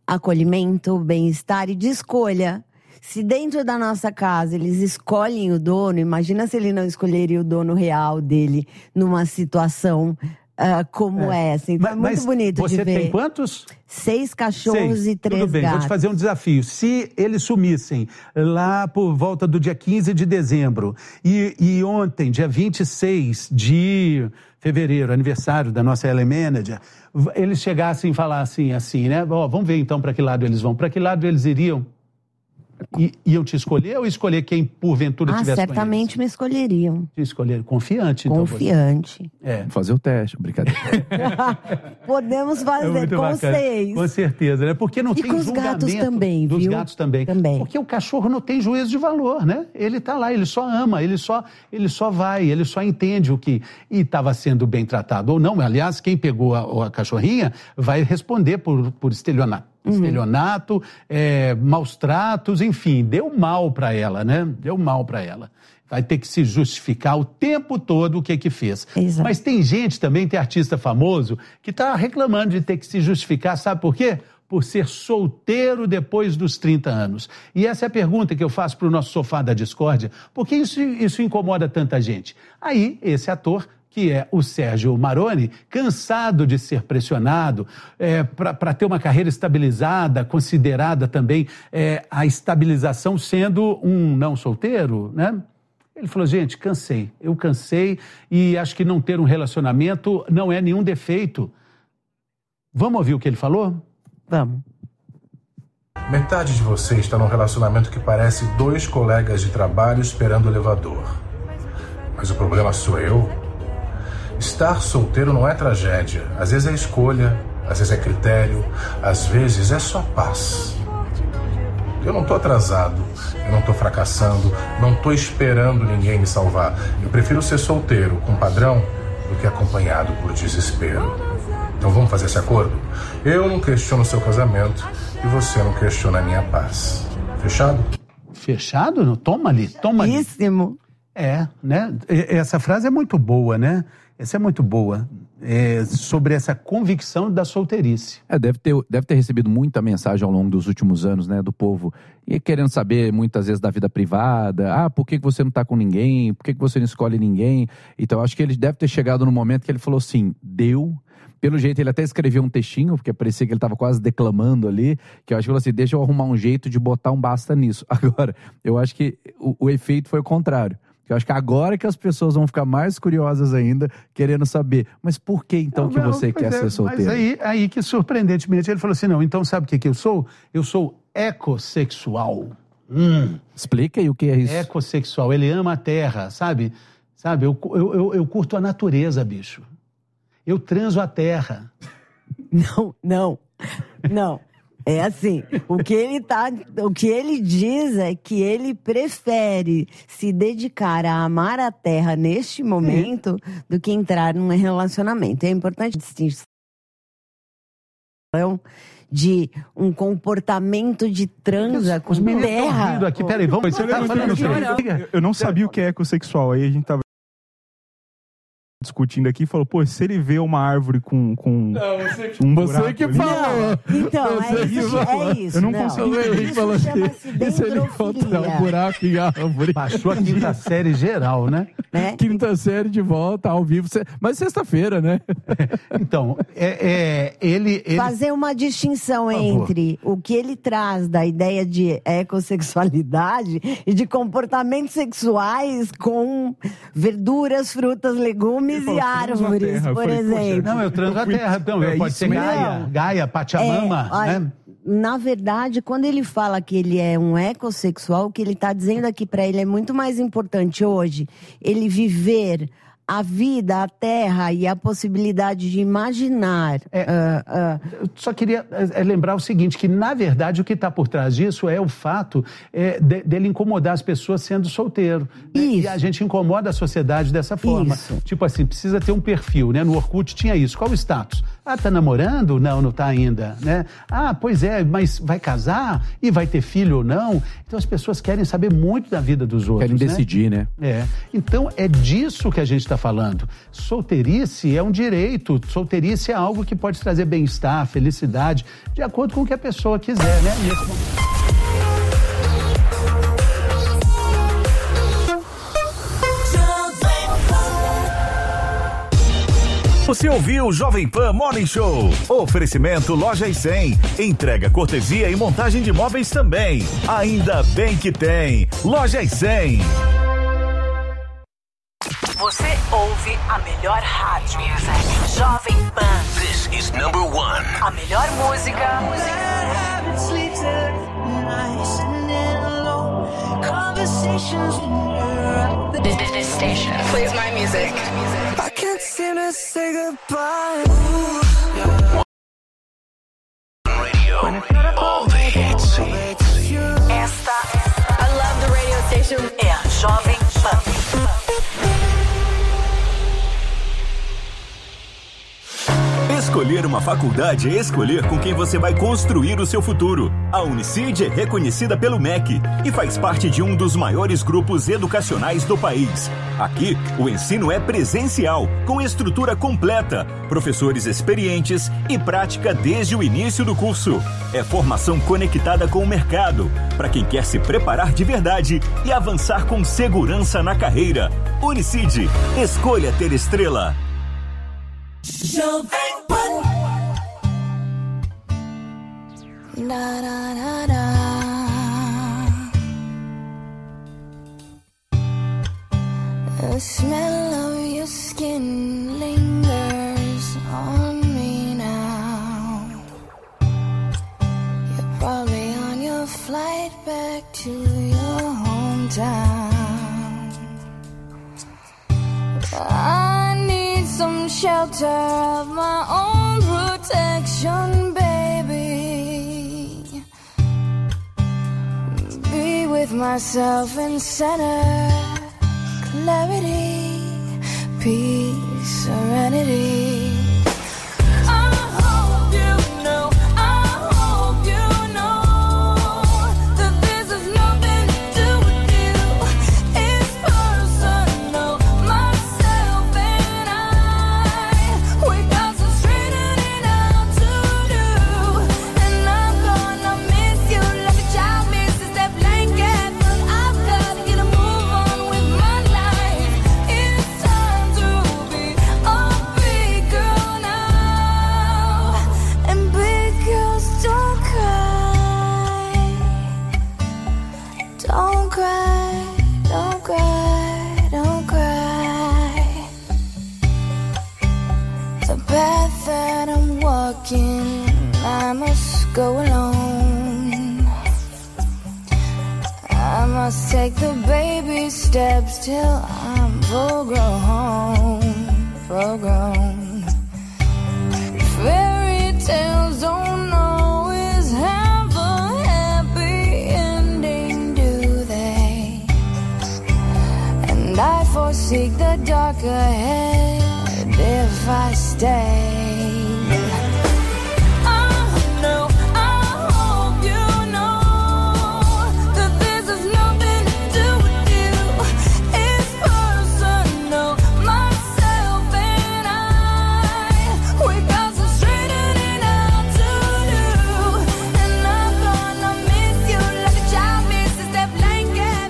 acolhimento, bem-estar e de escolha. Se dentro da nossa casa eles escolhem o dono, imagina se ele não escolheria o dono real dele numa situação uh, como é. essa. Então Mas- é muito mas bonito você de ver. tem quantos? Seis cachorros Seis. e três Tudo bem, gatos. vou te fazer um desafio. Se eles sumissem lá por volta do dia quinze de dezembro e, e ontem, dia vinte e seis de fevereiro, aniversário da nossa Ellen Manager, v- eles chegassem e falassem assim, né? Ó, vamos ver então para que lado eles vão. Para que lado eles iriam? E, iam te escolher ou escolher quem porventura Ah, tivesse certamente me escolheriam. Te escolher confiante, então. você. Confiante. É. Fazer o teste, brincadeira. Podemos É fazer muito com bacana. seis. Com certeza, né? Porque não E tem com os julgamento. gatos também, Dos viu? gatos também. Também. Porque o cachorro não tem juízo de valor, né? Ele tá lá, ele só ama, ele só, ele só vai, ele só entende o que... E estava sendo bem tratado ou não. Aliás, quem pegou a, a cachorrinha vai responder por, por estelionato. Estelionato, é, maus tratos, enfim, deu mal para ela, né? Deu mal para ela. Vai ter que se justificar o tempo todo o que que fez. Exato. Mas tem gente também, tem artista famoso, que está reclamando de ter que se justificar, sabe por quê? Por ser solteiro depois dos trinta anos. E essa é a pergunta que eu faço para o nosso sofá da discórdia. Por que isso, isso incomoda tanta gente? Aí, esse ator, que é o Sérgio Maroni, cansado de ser pressionado é, para ter uma carreira estabilizada, considerada também é, a estabilização sendo um não solteiro, né? Ele falou, gente, cansei, eu cansei e acho que não ter um relacionamento não é nenhum defeito. Vamos ouvir o que ele falou? Vamos. Metade de você está num relacionamento que parece dois colegas de trabalho esperando o elevador. Mas o problema sou eu. Estar solteiro não é tragédia. Às vezes é escolha, às vezes é critério, às vezes é só paz. Eu não tô atrasado, eu não tô fracassando, não tô esperando ninguém me salvar. Eu prefiro ser solteiro com padrão do que acompanhado por desespero. Então vamos fazer esse acordo? Eu não questiono o seu casamento e você não questiona a minha paz. Fechado? Fechado? Não? Toma ali, toma ali. Isso. É, né? E- Essa frase é muito boa, né? Essa é muito boa. É, sobre essa convicção da solteirice. É, deve ter, deve ter recebido muita mensagem ao longo dos últimos anos, né, do povo, e querendo saber muitas vezes da vida privada. Ah, por que que você não tá com ninguém? Por que que você não escolhe ninguém? Então, acho que ele deve ter chegado no momento que ele falou assim, deu. Pelo jeito, ele até escreveu um textinho, porque parecia que ele estava quase declamando ali, que eu acho que ele falou assim, deixa eu arrumar um jeito de botar um basta nisso. Agora, eu acho que o, o efeito foi o contrário. Eu acho que agora que as pessoas vão ficar mais curiosas ainda, querendo saber, mas por que então que você Pois quer é, ser solteiro? Mas aí, aí que surpreendentemente ele falou assim, não, então sabe o que que eu sou? Eu sou ecossexual. Hum. Explica aí o que é isso. Ecossexual, ele ama a terra, sabe? Sabe, eu, eu, eu, eu curto a natureza, bicho. Eu transo a terra. Não, não, não. É assim, o que ele tá, o que ele diz é que ele prefere se dedicar a amar a terra neste momento do que entrar num relacionamento. É importante distinguir de um comportamento de transa com Os meninos tão terra. rindo aqui, peraí, vamos- Você tá falando Eu- Eu não sabia o que é ecossexual. Aí a gente tava discutindo aqui e falou, pô, se ele vê uma árvore com, com Não, você que- um você buraco que ali- falou. Então, Você é que isso, falou. é isso. Eu não não. consigo Ele Isso falou assim, chama-se e se ele encontrar dendrofilia. um buraco em árvore? Baixou a quinta série geral, né? Né? Quinta série de volta, ao vivo. Cê- Mas sexta-feira, né? Então, é, é, ele, ele... Fazer uma distinção favor. entre o que ele traz da ideia de ecossexualidade e de comportamentos sexuais com verduras, frutas, legumes e árvores, por exemplo. Não, eu transo a terra. Então, É pode isso ser mesmo. Gaia, Gaia, Pachamama, É, olha, né? Na verdade, quando ele fala que ele é um ecossexual, o que ele está dizendo aqui para ele é muito mais importante hoje ele viver a vida, a terra e a possibilidade de imaginar. ah, ah, Eu só queria é, lembrar o seguinte, que na verdade o que está por trás disso é o fato é, de- dele incomodar as pessoas sendo solteiro. Né? E a gente incomoda a sociedade dessa forma. Isso. Tipo assim, precisa ter um perfil, né? No Orkut tinha isso. Qual o status? Ah, tá namorando? Não, não tá ainda, né? Ah, pois é, mas vai casar? E vai ter filho ou não? Então as pessoas querem saber muito da vida dos outros, Querem né? decidir, né? É. Então é disso que a gente está falando. Solteirice é um direito, solteirice é algo que pode trazer bem-estar, felicidade, de acordo com o que a pessoa quiser, né? Nesse momento. Você ouviu o Jovem Pan Morning Show. Oferecimento Lojas cem. Entrega, cortesia e montagem de móveis também. Ainda bem que tem. Lojas cem. Você ouve a melhor rádio. Jovem Pan. This is number one. A melhor música. This, this, this station plays my music. I can't seem to say goodbye. Radio, all the hits. Esta, I love the radio station. É a Jovem Pan. Escolher uma faculdade é escolher com quem você vai construir o seu futuro. A Unicid é reconhecida pelo M E C e faz parte de um dos maiores grupos educacionais do país. Aqui, o ensino é presencial, com estrutura completa, professores experientes e prática desde o início do curso. É formação conectada com o mercado, para quem quer se preparar de verdade e avançar com segurança na carreira. Unicid, escolha ter estrela. Jovem Pan. Da, da, da, da. The smell of your skin lingers on me now. You're probably on your flight back to your hometown. I need some shelter of my own protection, baby. Be with myself in center, clarity, peace, serenity. I hope you know, I hope you know that this has nothing to do with you. It's personal, myself and I. We got some straightening out to do, and I'm gonna miss you like a child misses that blanket. But I've got to get a move on with my life. It's time to be a big girl now, and big girls don't cry. Don't cry, don't cry, don't cry. The path that I'm walking, I must go alone. I must take the baby steps till I'm full grown, full grown. Fairy tales don't always have a happy ending, do they? And I foresee the dark ahead if I stay. I know, I hope you know that this has nothing to do with you. It's personal, myself and I. We got some straightening out to do, and I'm gonna miss you like a child misses that blanket.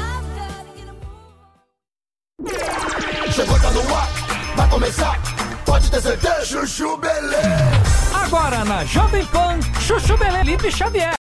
But I've got to get a Chegou, tá no ar, vai começar, pode ter certeza. Chuchu Beleza. Agora na Jovem Pan, Chuchu Beleza, Felipe Xavier.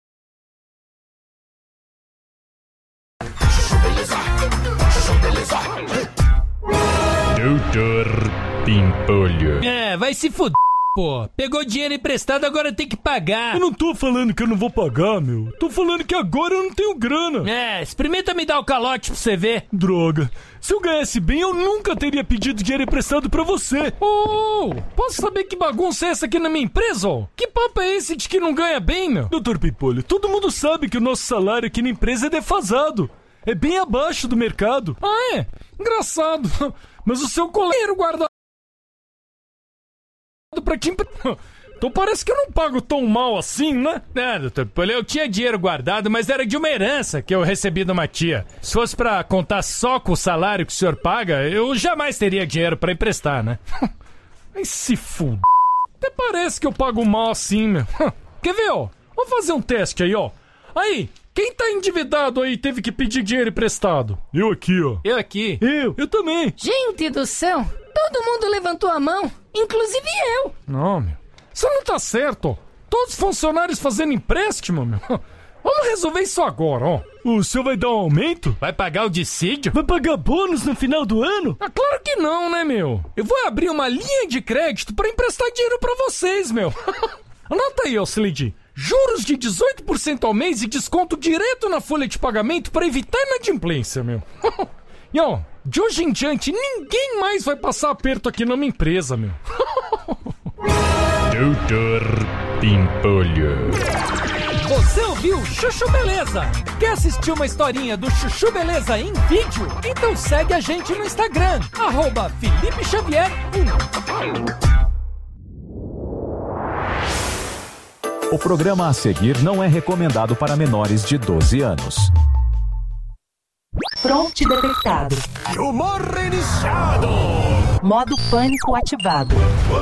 Doutor Pimpolho. É, vai se fuder, pô. Pegou dinheiro emprestado, agora tem que pagar. Eu não tô falando que eu não vou pagar, meu. Tô falando que agora eu não tenho grana. É, experimenta me dar o calote pra você ver. Droga. Se eu ganhasse bem, eu nunca teria pedido dinheiro emprestado pra você. Ô, oh, posso saber que bagunça é essa aqui na minha empresa, ó? Que papo é esse de que não ganha bem, meu? Doutor Pimpolho, todo mundo sabe que o nosso salário aqui na empresa é defasado. É bem abaixo do mercado. Ah, é? Engraçado. Mas o seu coleiro guarda pra te... então parece que eu não pago tão mal assim, né? É, doutor Pipolho, eu tinha dinheiro guardado, mas era de uma herança que eu recebi de uma tia. Se fosse pra contar só com o salário que o senhor paga, eu jamais teria dinheiro pra emprestar, né? Mas se fuder. Até parece que eu pago mal assim, meu. Quer ver, ó? Vamos fazer um teste aí, ó. Aí, quem tá endividado aí teve que pedir dinheiro emprestado? Eu aqui, ó. Eu aqui? Eu. Eu também. Gente do céu, todo mundo levantou a mão, inclusive eu. Não, meu. Isso não tá certo, ó. Todos os funcionários fazendo empréstimo, meu. Vamos resolver isso agora, ó. O senhor vai dar um aumento? Vai pagar o dissídio? Vai pagar bônus no final do ano? Ah, claro que não, né, meu? Eu vou abrir uma linha de crédito pra emprestar dinheiro pra vocês, meu. Anota aí, ó, Slade. Juros de dezoito por cento ao mês e desconto direto na folha de pagamento pra evitar inadimplência, meu. E ó, de hoje em diante, ninguém mais vai passar aperto aqui na minha empresa, meu. Doutor Pimpolho. Você ouviu Chuchu Beleza? Quer assistir uma historinha do Chuchu Beleza em vídeo? Então segue a gente no Instagram, arroba Felipe Xavier um. O programa a seguir não é recomendado para menores de doze anos. Fronte detectado. Humor iniciado. Modo pânico ativado.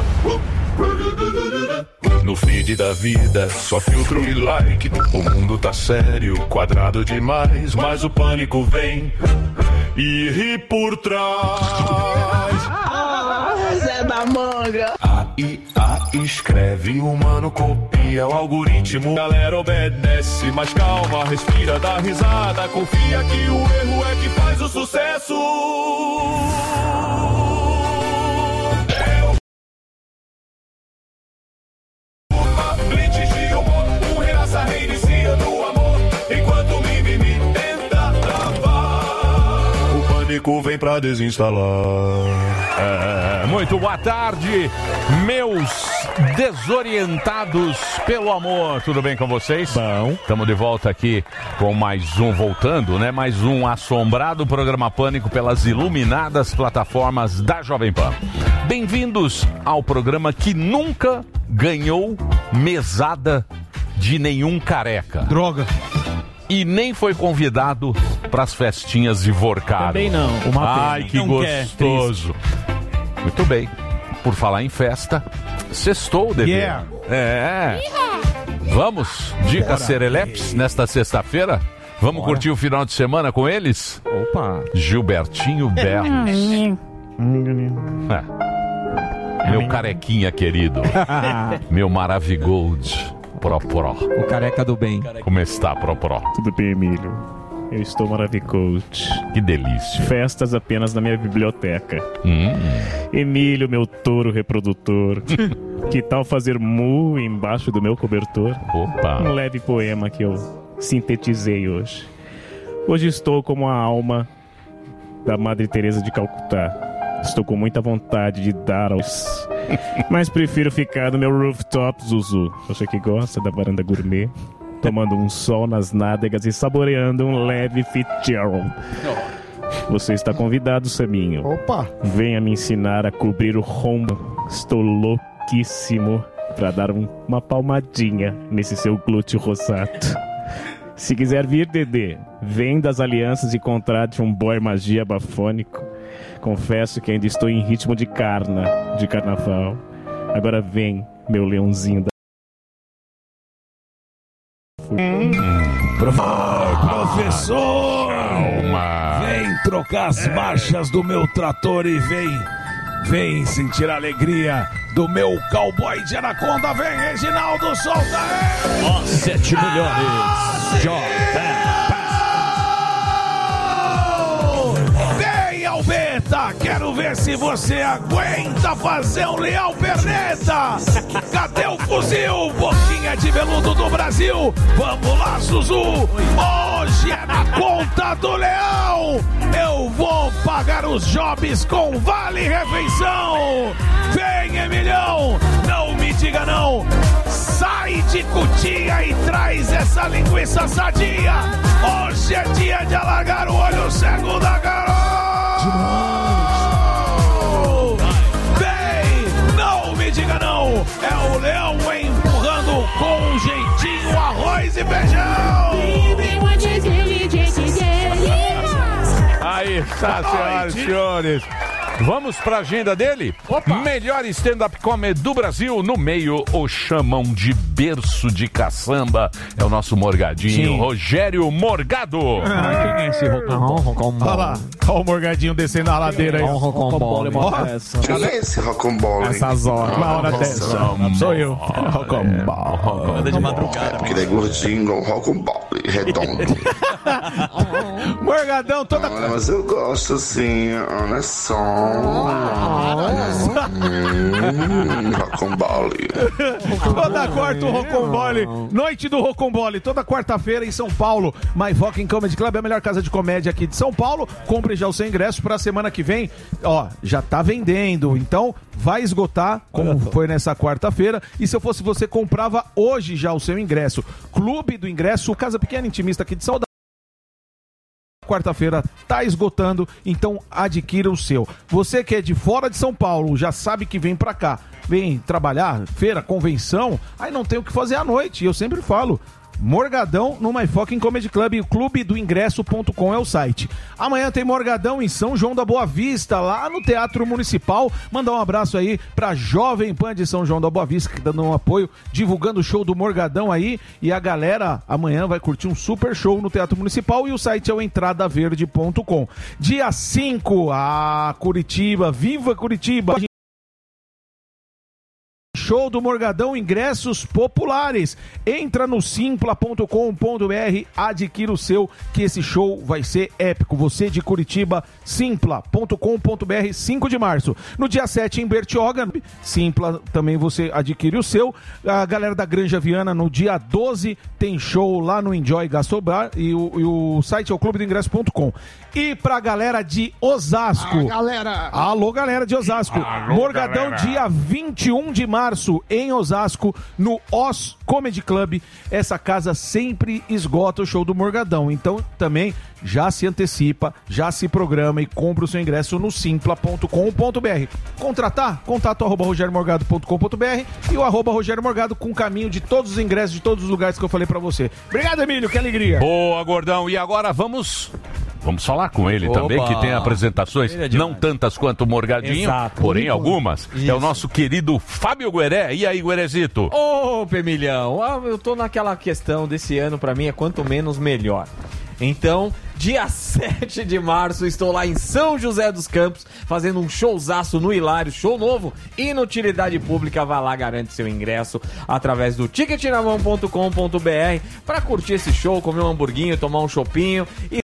No feed da vida, só filtro e like. O mundo tá sério, quadrado demais. Mas o pânico vem e ri por trás. Ah, Zé da Manga. A I A escreve, o humano copia o algoritmo. Galera obedece, mas calma, respira, dá risada. Confia que o erro é que faz o sucesso. Vem pra desinstalar. É, muito boa tarde, meus desorientados pelo amor. Tudo bem com vocês? Bom. Estamos de volta aqui com mais um, voltando, né? Mais um assombrado programa Pânico pelas iluminadas plataformas da Jovem Pan. Bem-vindos ao programa que nunca ganhou mesada de nenhum careca. Droga. E nem foi convidado para as festinhas de Vorcado. Também não. Uma Ai, que não gostoso. Quer, muito bem. Por falar em festa, sextou, Dedê. Yeah. É. Vamos, dicas Serelepes nesta sexta-feira? Vamos Bora. curtir o final de semana com eles? Opa. Gilbertinho Bernes. é. Meu carequinha querido. Meu Maravigold. Pro Pro. O careca do bem. Como está, Pro Pro? Tudo bem, Emílio? Eu estou maravilhoso. Que delícia. Festas apenas na minha biblioteca. Hum. Emílio, meu touro reprodutor. Que tal fazer mu embaixo do meu cobertor? Opa. Um leve poema que eu sintetizei hoje. Hoje estou como a alma da Madre Teresa de Calcutá. Estou com muita vontade de dar aos... Mas prefiro ficar no meu rooftop, Zuzu. Você que gosta da varanda gourmet, tomando um sol nas nádegas e saboreando um leve Fitzgerald. Você está convidado, Saminho. Opa! Venha me ensinar a cobrir o rombo. Estou louquíssimo para dar um, uma palmadinha nesse seu glúteo rosato. Se quiser vir, Dedê, vem das alianças e contrate um boy magia bafônico. Confesso que ainda estou em ritmo de carna, de carnaval. Agora vem, meu leãozinho da... Hum. Ah, professor! Calma! Vem trocar as marchas do meu trator e vem... Vem sentir a alegria do meu cowboy de Anaconda. Vem, Reginaldo, solta ele! Ó, sete milhões! Jota! Albeta, quero ver se você aguenta fazer um leão perneta. Cadê o fuzil? Boquinha de veludo do Brasil. Vamos lá, Zuzu. Hoje é na conta do leão. Eu vou pagar os jobs com vale refeição. Vem, Emilhão, não me diga não. Sai de Cutia e traz essa linguiça sadia. Hoje é dia de alargar o olho cego da garota. Vem, não me diga não. É o leão Isso, senhoras e senhores. Vamos pra agenda dele? Opa. Melhor stand-up comedy do Brasil. No meio, o chamam de berço de caçamba. É o nosso Morgadinho, Sim. Rogério Morgado. Ah, quem é esse Rocombole? Olha lá, olha o Morgadinho descendo a ladeira aí. Olha o Rocombole. Quem é esse Rocombole? Essas horas, uma hora dessa. Sou eu, Rocombole. Anda de madrugada. Porque ele é gordinho igual Rocombole, redondo. Morgadão, toda... Olha, mas eu gosto assim, olha só. Hum, Rocombole. Toda quarta o Rocombole. Noite do Rocombole, toda quarta-feira em São Paulo. My Fucking Comedy Club é a melhor casa de comédia aqui de São Paulo. Compre já o seu ingresso pra semana que vem. Ó, já tá vendendo, então vai esgotar, como foi nessa quarta-feira. E se eu fosse você, comprava hoje já o seu ingresso. Clube do Ingresso, Casa Pequena Intimista aqui de Saudade. Quarta-feira tá esgotando, então adquira o seu. Você que é de fora de São Paulo, já sabe que vem pra cá, vem trabalhar, feira, convenção, aí não tem o que fazer à noite. Eu sempre falo, Morgadão no My Fucking Comedy Club, e o clube do ingresso ponto com é o site. Amanhã tem Morgadão em São João da Boa Vista, lá no Teatro Municipal. Mandar um abraço aí pra Jovem Pan de São João da Boa Vista, que tá dando um apoio, divulgando o show do Morgadão aí. E a galera amanhã vai curtir um super show no Teatro Municipal, e o site é o entrada verde ponto com. Dia cinco, a Curitiba, viva Curitiba! Show do Morgadão, ingressos populares. Entra no simpla ponto com ponto br, adquira o seu, que esse show vai ser épico. Você de Curitiba, simpla ponto com ponto br, cinco de março. No dia sete, em Bertioga, Simpla, também você adquire o seu. A galera da Granja Viana, no dia doze, tem show lá no Enjoy Gastrobar, e o, e o site é o clube do ingresso ponto com. E pra galera de Osasco. Ah, galera. Alô, galera de Osasco. Alô, Morgadão, galera. Dia vinte e um de março, em Osasco, no Os Comedy Club. Essa casa sempre esgota o show do Morgadão. Então, também, já se antecipa, já se programa e compra o seu ingresso no simpla ponto com ponto br. Contratar? Contato arroba rogério morgado ponto com ponto br e o arroba Rogério Morgado, com caminho de todos os ingressos de todos os lugares que eu falei pra você. Obrigado, Emílio, que alegria. Boa, gordão. E agora vamos... Vamos falar com ele Opa. também, que tem apresentações, é não tantas quanto o Morgadinho, Exato. porém algumas. Isso. É o nosso querido Fábio Gueré. E aí, Guerezito? Ô, Pemilhão, ah, eu tô naquela questão desse ano, pra mim, é quanto menos melhor. Então, dia sete de março, estou lá em São José dos Campos, fazendo um showzaço no Hilário, show novo, inutilidade pública. Vai lá, garante seu ingresso através do ticket na mão ponto com ponto br pra curtir esse show, comer um hamburguinho, tomar um chopinho e...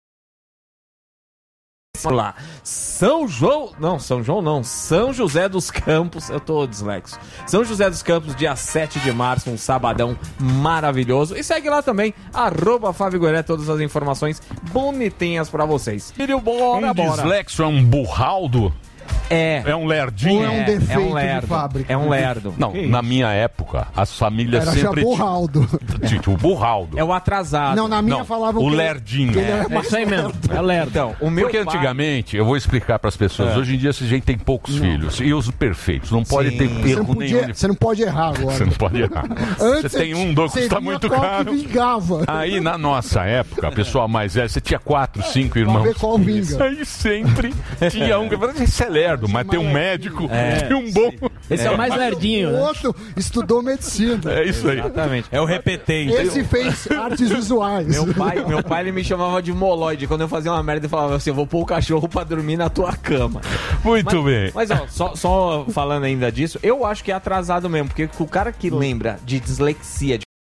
Vamos lá, São João, não, São João não, São José dos Campos, eu tô dislexo. São José dos Campos, dia sete de março, um sabadão maravilhoso. E segue lá também, arroba Fábio Gueré, todas as informações bonitinhas pra vocês. Filho, bora, um bora. Dislexo é um burraldo? É. É um lerdinho? Ou é um defeito é um lerdo, de fábrica? É um lerdo. Não, na minha época, as famílias Era sempre... já burraldo. Tinha o burraldo. É o atrasado. Não, na minha Não, falavam o que lerdinho. que ele era É isso aí mesmo, é lerdo. Então, o meu Porque pai... antigamente, eu vou explicar para as pessoas, É. hoje em dia a gente tem poucos não. filhos, e os perfeitos, não pode Sim. ter Você erro não, podia, nenhum. você não pode errar agora. Você não pode errar. Antes você tem um, dois, custa muito caro. Que vingava. Aí, na nossa época, a pessoa mais velha, você tinha quatro, cinco irmãos. ver qual vinga. Aí sempre tinha um que falava, esse é lerdo, mas tem um médico É. e um bom... Esse é, é o mais lerdinho, O né? outro estudou medicina. É isso aí. Exatamente. É o repetente. Esse fez artes visuais. Meu pai, meu pai ele me chamava de moloide. Quando eu fazia uma merda, ele falava assim: eu vou pôr o cachorro pra dormir na tua cama. Muito mas, bem. Mas, ó, só, só falando ainda disso, eu acho que é atrasado mesmo, porque o cara que lembra de dislexia, de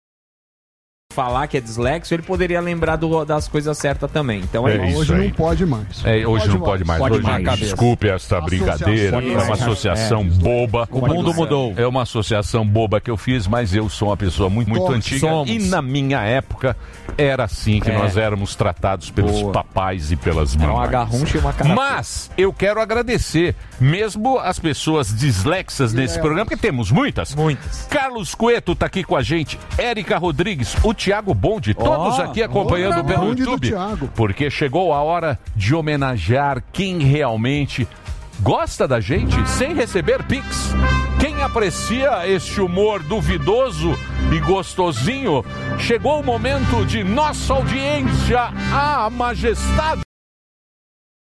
falar que é dislexo, ele poderia lembrar do, das coisas certas também. Então é, É isso. Hoje aí. não pode mais. É, hoje não pode mais. Pode Hoje, mais. desculpe essa Associação. brincadeira, Pode é uma mais. associação É. boba. O mundo mudou. É uma associação boba que eu fiz, mas eu sou uma pessoa muito, muito Todos antiga. somos. E na minha época era assim que É. nós éramos tratados pelos Boa. papais e pelas Era um mamães. agarrunche e uma cara. Mas eu quero agradecer mesmo as pessoas dislexas nesse programa, porque temos muitas. Muitas. Carlos Cueto tá aqui com a gente, Érica Rodrigues, o Thiago Bonde, todos Ó, aqui acompanhando ó, pelo Bonde do YouTube. Thiago. Porque chegou a hora de homenagear quem realmente gosta da gente sem receber Pix. Quem aprecia este humor duvidoso e gostosinho, chegou o momento de nossa audiência, a majestade.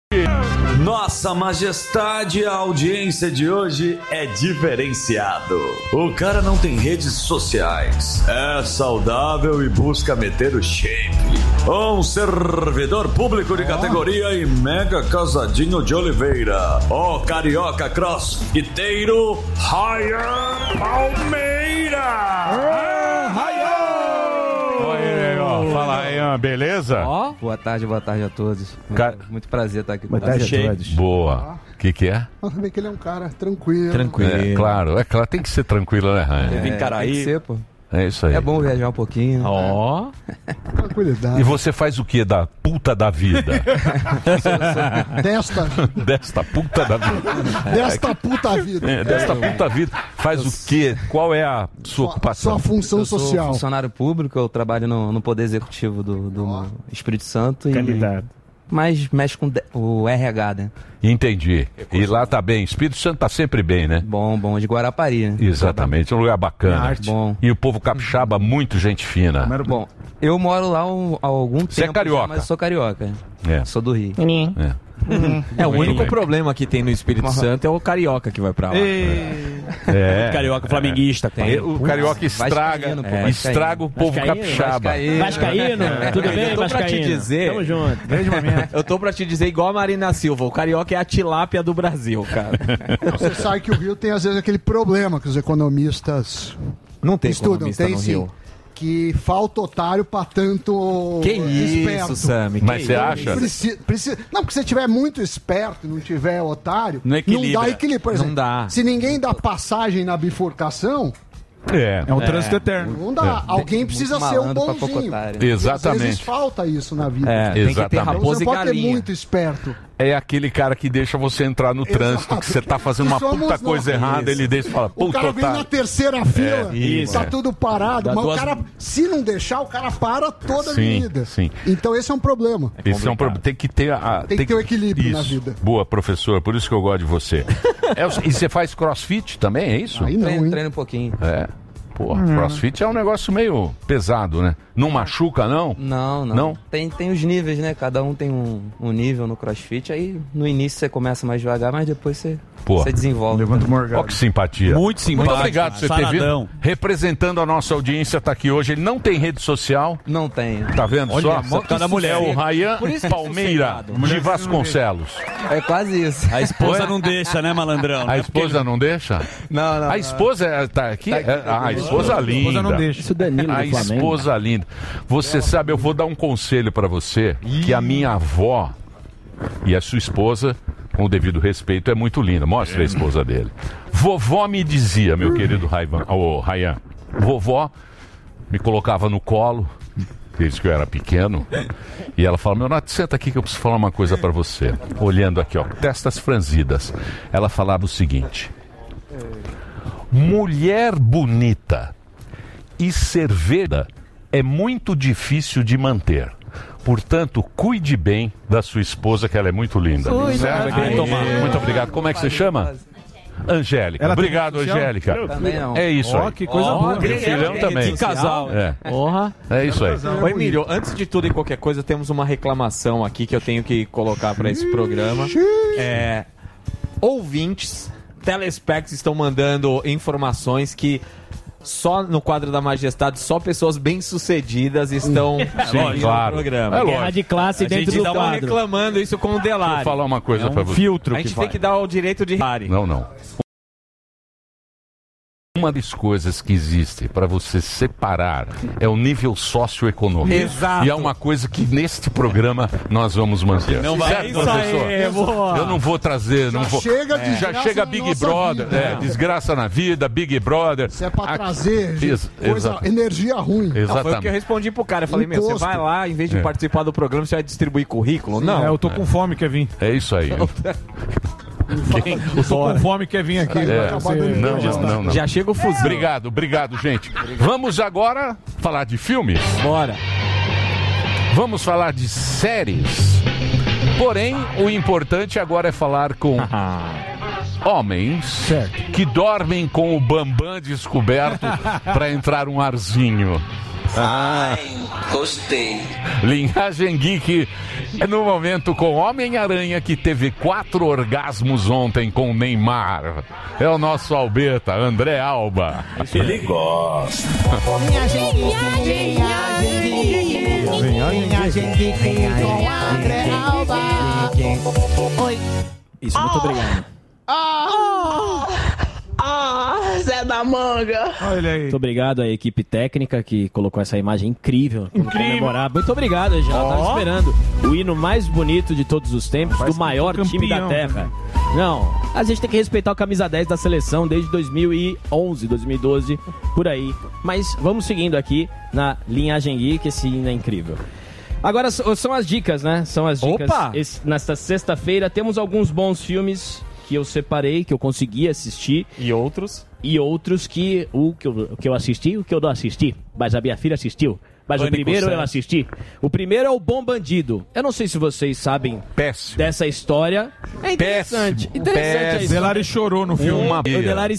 Nossa Majestade, a audiência de hoje é diferenciado. O cara não tem redes sociais, é saudável e busca meter o shape. Um servidor público de categoria e mega casadinho de Oliveira. O carioca crossfiteiro Ryan Palmeira. Fala aí, beleza? Ó, boa tarde, boa tarde a todos. Ca- Muito prazer estar aqui com Boa tarde a vocês. todos. Boa. O que que é? Mas também que ele é um cara tranquilo. É, claro, é claro, tem que ser tranquilo, né, Ryan? É, tem que ser, pô. É isso aí. É bom viajar um pouquinho. Ó. Tranquilidade. E você faz o que da puta da vida? Desta. Desta puta da vida. Desta puta vida. É, desta puta vida. Faz o quê? Qual é a sua ocupação? Sua função Eu sou social. funcionário público, eu trabalho no, no Poder Executivo do, do Espírito Santo. Candidato. E, mas mexe com de- o R H, né? Entendi. E lá tá bem. Espírito Santo tá sempre bem, né? Bom, bom, de Guarapari, né? Exatamente. Um lugar bacana. Bom. E o povo capixaba, muito gente fina. Bom, eu moro lá um- há algum tempo. Você é carioca? já, mas eu sou carioca. É. Sou do Rio. É. É, o Muito único bem. problema que tem no Espírito Santo é o carioca que vai pra lá. É. Carioca flamenguista. É. O carioca estraga, Vascaíno, pô, é, vascaíno. estraga o povo Vascaíno, capixaba. Vascaíno. Vascaíno, tudo bem, eu tô pra te dizer. Tamo junto. Eu tô pra te dizer igual a Marina Silva, o carioca é a tilápia do Brasil, cara. Você sabe que o Rio tem às vezes aquele problema que os economistas Não tem estudam. economista Tem no sim. Rio. Que falta otário pra tanto Que isso, esperto. Sami, que Mas você acha? Preci- preci- Não, porque se você tiver muito esperto e não tiver otário, Não equilibra. dá equilíbrio. Por Não exemplo, dá. se ninguém dá passagem na bifurcação, É. É um trânsito eterno. Não dá. É. Alguém precisa ser um malandro pra bonzinho. poucotário. E Exatamente. Às vezes falta isso na vida. É, tem que ter Então raposa você e não pode galinha. ter muito esperto. É aquele cara que deixa você entrar no trânsito, que você tá fazendo uma Somos puta coisa nós. errada, ele deixa e fala, O puta cara vem na otário. terceira fila, É, isso. tá É. tudo parado, Dá mas duas- o cara, se não deixar, o cara para toda a Sim, avenida. sim. Então esse é um problema. Esse é um problema. Tem que ter a, Tem que ter o equilíbrio na vida. Boa, professor, por isso que eu gosto de você. É, e você faz crossfit também, é isso? Aí não, treino, hein? treino um pouquinho. É. Pô, Hum. crossfit é um negócio meio pesado, né? Não machuca, não? Não, não. Não? Tem, tem os níveis, né? Cada um tem um, um nível no crossfit. Aí no início você começa mais devagar, mas depois você, Pô. você desenvolve. Ó que simpatia. Muito simpático, Muito obrigado por você ter saradão. vindo. Representando a nossa audiência, tá aqui hoje. Ele não tem rede social. Não tem. Tá vendo Olha, só? mó- Cada que mulher, o sossego. Rayan Por isso que é Palmeira sossegado. de Vasconcelos. É quase isso. A esposa não deixa, né, malandrão? A esposa não deixa? Não, não. A esposa é- tá aqui? É- ah, a esposa linda. A esposa não deixa. Isso Danilo A do Flamengo. esposa linda. Você sabe, eu vou dar um conselho pra você, que a minha avó e a sua esposa, com o devido respeito, é muito linda. Mostra a esposa dele. Vovó me dizia, meu querido Raivan, oh, Rayan, vovó me colocava no colo, desde que eu era pequeno, e ela fala, meu Nato, senta aqui que eu preciso falar uma coisa pra você. Olhando aqui, ó, testas franzidas. Ela falava o seguinte: mulher bonita e cerveja é muito difícil de manter. Portanto, cuide bem da sua esposa, que ela é muito linda. Cuida. Certo? Aê. Toma. Muito obrigado. Como é que você chama? Angélica. Ela tem Obrigado, rede social? Angélica. Também não. É isso Ó, aí. que coisa Ó, boa. Meu filhão É, também. de casal. É. Porra. É isso aí. Ô Emílio, antes de tudo e qualquer coisa, temos uma reclamação aqui que eu tenho que colocar pra esse programa. É, ouvintes, telespects estão mandando informações que só no quadro da Majestade, só pessoas bem-sucedidas estão Sim, ouvindo claro. o programa. É lógico. Guerra de classe A dentro gente do tá quadro. reclamando reclamando isso com o Delari. Deixa eu falar uma coisa é um pra você. filtro A gente tem que dar o direito de Delari. Não, não. Uma das coisas que existe para você separar é o nível socioeconômico. Exato. E é uma coisa que neste programa nós vamos manter. Não vai- Certo, É isso professor? aí, boa. Eu não vou trazer, não Já vou. chega É. Já desgraça chega na Big nossa Brother, vida. é, desgraça na vida, Big Brother. Isso é pra Aqui- trazer Ex- coisa, exato. energia ruim. Não, foi o que eu Exatamente. respondi pro cara. Eu falei, meu, você Imposto. vai lá, em vez de É. participar do programa, você vai distribuir currículo? Não. É, eu tô com fome, quer vir. É isso aí. Quem? Eu tô com fome, quer vir aqui. É. Vai acabar dando Não, não, não, não. Já chega o fuzil. Obrigado, obrigado, gente. Vamos agora falar de filmes? Bora. Vamos falar de séries. Porém, o importante agora é falar com homens que dormem com o bambam descoberto para entrar um arzinho. Ah. Gostei. Linhagem Geek é no momento com Homem-Aranha, que teve quatro orgasmos ontem com Neymar. É o nosso Albeta, André Alba. Ele gosta. Linhagem Geek, Linhagem Geek com André Alba. Oi. Isso, muito obrigado. Ah, ah, Zé da Manga. Olha aí. Muito obrigado à equipe técnica que colocou essa imagem incrível. Incrível. Comemorar. Muito obrigado, já oh. Tava esperando o hino mais bonito de todos os tempos, Vai do maior time da Terra. Não, a gente tem que respeitar o camisa dez da seleção desde dois mil e onze, dois mil e doze, por aí. Mas vamos seguindo aqui na Linhagem Geek, esse hino é incrível. Agora são as dicas, né? São as dicas. Opa! Esse, nesta sexta-feira temos alguns bons filmes que eu separei, que eu consegui assistir. E outros? E outros que o que eu, o que eu assisti, o que eu não assisti. Mas a minha filha assistiu. Mas Pânico o primeiro eu assisti. O primeiro é o Bom Bandido. Eu não sei se vocês sabem Péssimo. dessa história. É interessante. Péssimo. Interessante Péssimo. a história. Delari chorou no filme. Uma o Delari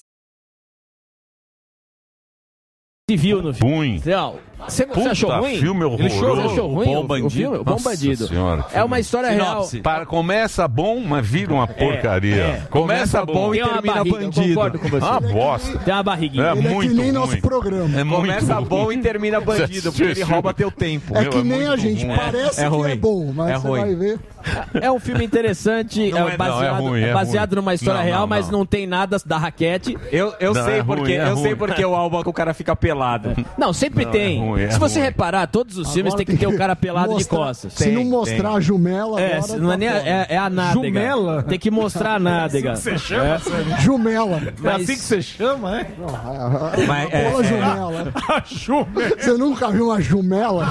se viu no filme. Não, você, você achou ruim? Filme horroroso. Ele chorou. Você achou ruim? Bom o, Bandido. O filme, Bom Nossa Bandido. Senhora, é uma história Sinopse. real. Para, começa bom, mas vira uma porcaria. É, é. Começa, começa bom e termina barriga, bandido. Eu concordo com você. Ah, bosta. Tem uma barriguinha. É Ele muito é que nem ruim. nosso programa. É Começa muito bom ruim. e termina bandido, porque ele rouba teu tempo. É Meu, que é nem muito a gente, ruim. parece É que ruim. é bom, mas É você ruim. vai ver. É um filme interessante, Não é é, baseado, não, é ruim, é baseado ruim. numa história Não, real, não, mas não. não tem nada da raquete. Eu, eu Não, sei é porque, ruim, é eu sei ruim. porque o Alba que o cara fica pelado. Não, sempre Não, tem. é ruim, é Se você ruim. reparar, todos os filmes Agora tem que ter o cara pelado mostrar- de costas. Se Tem, não mostrar tem. a jumela, É, agora não é, tá nem a, fora. é, é a nádega. Jumela? Tem que mostrar a nádega. Você chama, É. Sérgio? Jumela. É Mas- assim que você chama, é? Mas, é, Bola é, jumela. A jumela. Você nunca viu uma jumela?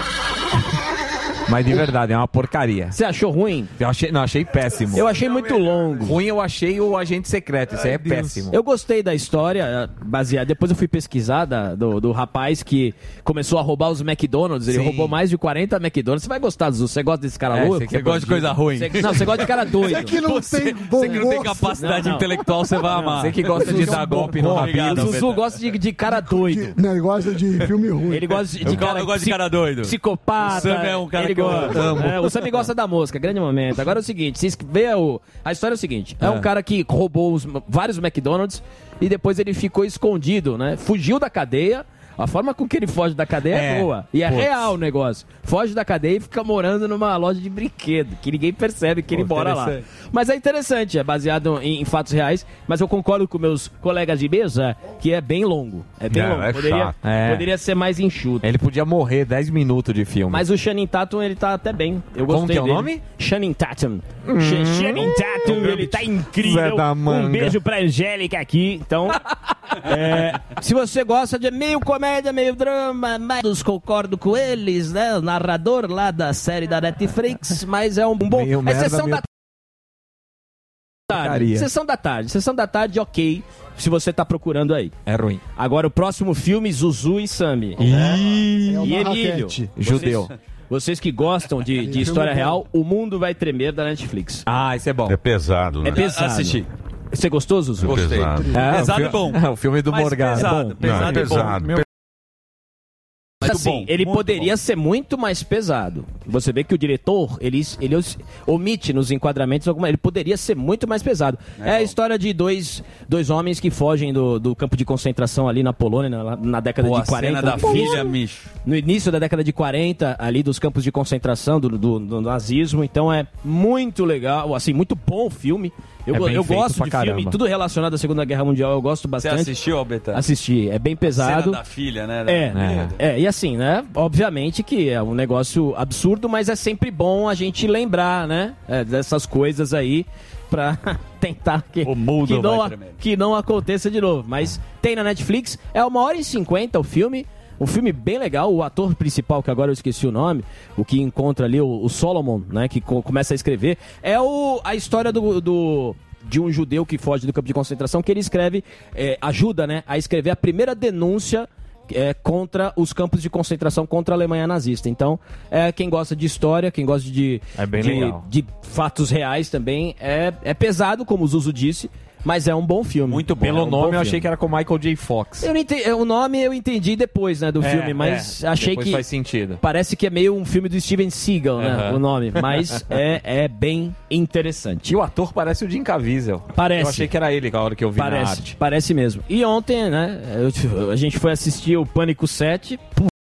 mas de verdade, é uma porcaria. Você achou ruim? Eu achei, não, achei péssimo. Eu achei muito longo. Ruim eu achei o Agente Secreto, isso aí é péssimo. Eu gostei da história, baseada. Depois eu fui pesquisar da- do, do rapaz que começou a roubar os McDonald's. Ele Sim. roubou mais de quarenta McDonald's. Você vai gostar, Zuzu? Você gosta desse cara É, louco? você que gosta de coisa ruim. Você- não, você gosta de cara doido. Você que não Você- tem bom você que não tem gosto. capacidade Não, não. intelectual, você vai amar. Você que gosta de dar golpe no O Zuzu gosta de, de cara doido. Não, ele gosta de filme ruim. Ele gosta de, Eu de go- cara, eu gosto de psi- cara doido. Psicopata. O Sam é um cara ele que eu gosta. amo. É, o Sam gosta da mosca, grande momento. Agora é o seguinte, vocês vê o, a história é o seguinte, é um É. cara que roubou os- vários McDonald's e depois ele ficou escondido, né? Fugiu da cadeia. A forma com que ele foge da cadeia é, É, boa. E é putz. real o negócio. Foge da cadeia e fica morando numa loja de brinquedo, que ninguém percebe que ele Pô, mora lá. interessante. Mas é interessante, é baseado em, em fatos reais, mas eu concordo com meus colegas de mesa que é bem longo. É bem É, longo. é Poderia, chato. É. poderia ser mais enxuto. Ele podia morrer dez minutos de filme. Mas o Channing Tatum, ele tá até bem. Eu gostei Como que é o dele. nome? Channing Tatum. Ch- Channing Tatum, ele tá Zé incrível. da manga. Um beijo pra Angélica aqui. Então, é, se você gosta de meio comédia, meio drama, mas concordo com eles, né? O narrador lá da série da Netflix, mas é um bom... Meio É merda, sessão meio da tarde. porcaria. Sessão da tarde. Sessão da tarde, ok. Se você tá procurando aí. É ruim. Agora, o próximo filme, Zuzu e Sami. Ih, É uma E Emílio. raquete. judeu. Vocês que gostam de, de história real, O Mundo Vai Tremer da Netflix. Ah, isso é bom. É pesado, né? É pesado. Assisti. Você gostou, Zuzu? É pesado. É, Pesado o e bom. É, o filme do Mas Morgado. pesado, É bom. Não, é Pesado e bom. pesado. Meu- Mas Muito assim, bom, ele muito poderia ser muito mais pesado. Você vê que o diretor, ele, ele os- omite nos enquadramentos alguma. Ele poderia ser muito mais pesado. É, a história de dois, dois homens que fogem do, do campo de concentração ali na Polônia, na, na década Pô, de a quarenta. cena da Pô, filha, bicho. No início da década de quarenta, ali dos campos de concentração, do, do- do nazismo. Então é muito legal, assim, muito bom o filme. Eu, É go- bem eu feito gosto pra de caramba. filme, tudo relacionado à Segunda Guerra Mundial, eu gosto Você bastante. assistiu, Albeta? Assisti, é bem pesado. Cena da filha, né? É, Da- é, e assim, né? Obviamente que é um negócio absurdo, mas é sempre bom a gente lembrar, né? É, dessas coisas aí pra tentar que, mundo que, não, vai a- tremer. que não aconteça de novo. Mas tem na Netflix, é uma hora e cinquenta o filme. Um filme bem legal, o ator principal, que agora eu esqueci o nome, o que encontra ali, o, o Solomon, né, que co- começa a escrever, é o, a história do, do- de um judeu que foge do campo de concentração, que ele escreve, é, ajuda, né, a escrever a primeira denúncia é, contra os campos de concentração, contra a Alemanha nazista. Então, é, quem gosta de história, quem gosta de, É bem de, legal. de fatos reais também, é, é pesado, como o Zuzu disse, Mas é um bom filme. Muito bom. Pelo É um bom nome eu filme. achei que era com Michael J. Fox. Eu não entendi, o nome eu entendi depois, né, do É, filme, mas é, achei depois que faz sentido. parece que é meio um filme do Steven Seagal, né, Aham. o nome, mas é, é bem interessante. E o ator parece o Jim Caviezel. Parece. Eu achei que era ele na hora que eu vi na Parece, arte. parece mesmo. E ontem, né, eu- a gente foi assistir o Pânico sete.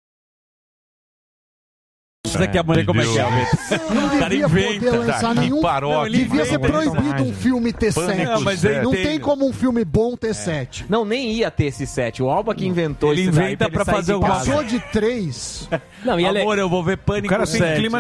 Isso aqui é a maneira como é que é, Alberto. Não O cara devia inventa. poder lançar Tá, nenhum. que paródia. Devia Não, ser ele proibido inventa. um filme ter Pânico sete. Não, mas ele não tem- tem como um filme bom ter sete. Não, nem ia ter esse set. O Alba que inventou Ele esse daí inventa ele pra sair fazer de alguma casa. Passou de três. Não, e ele- Amor, eu vou ver Pânico O cara tem sete. clima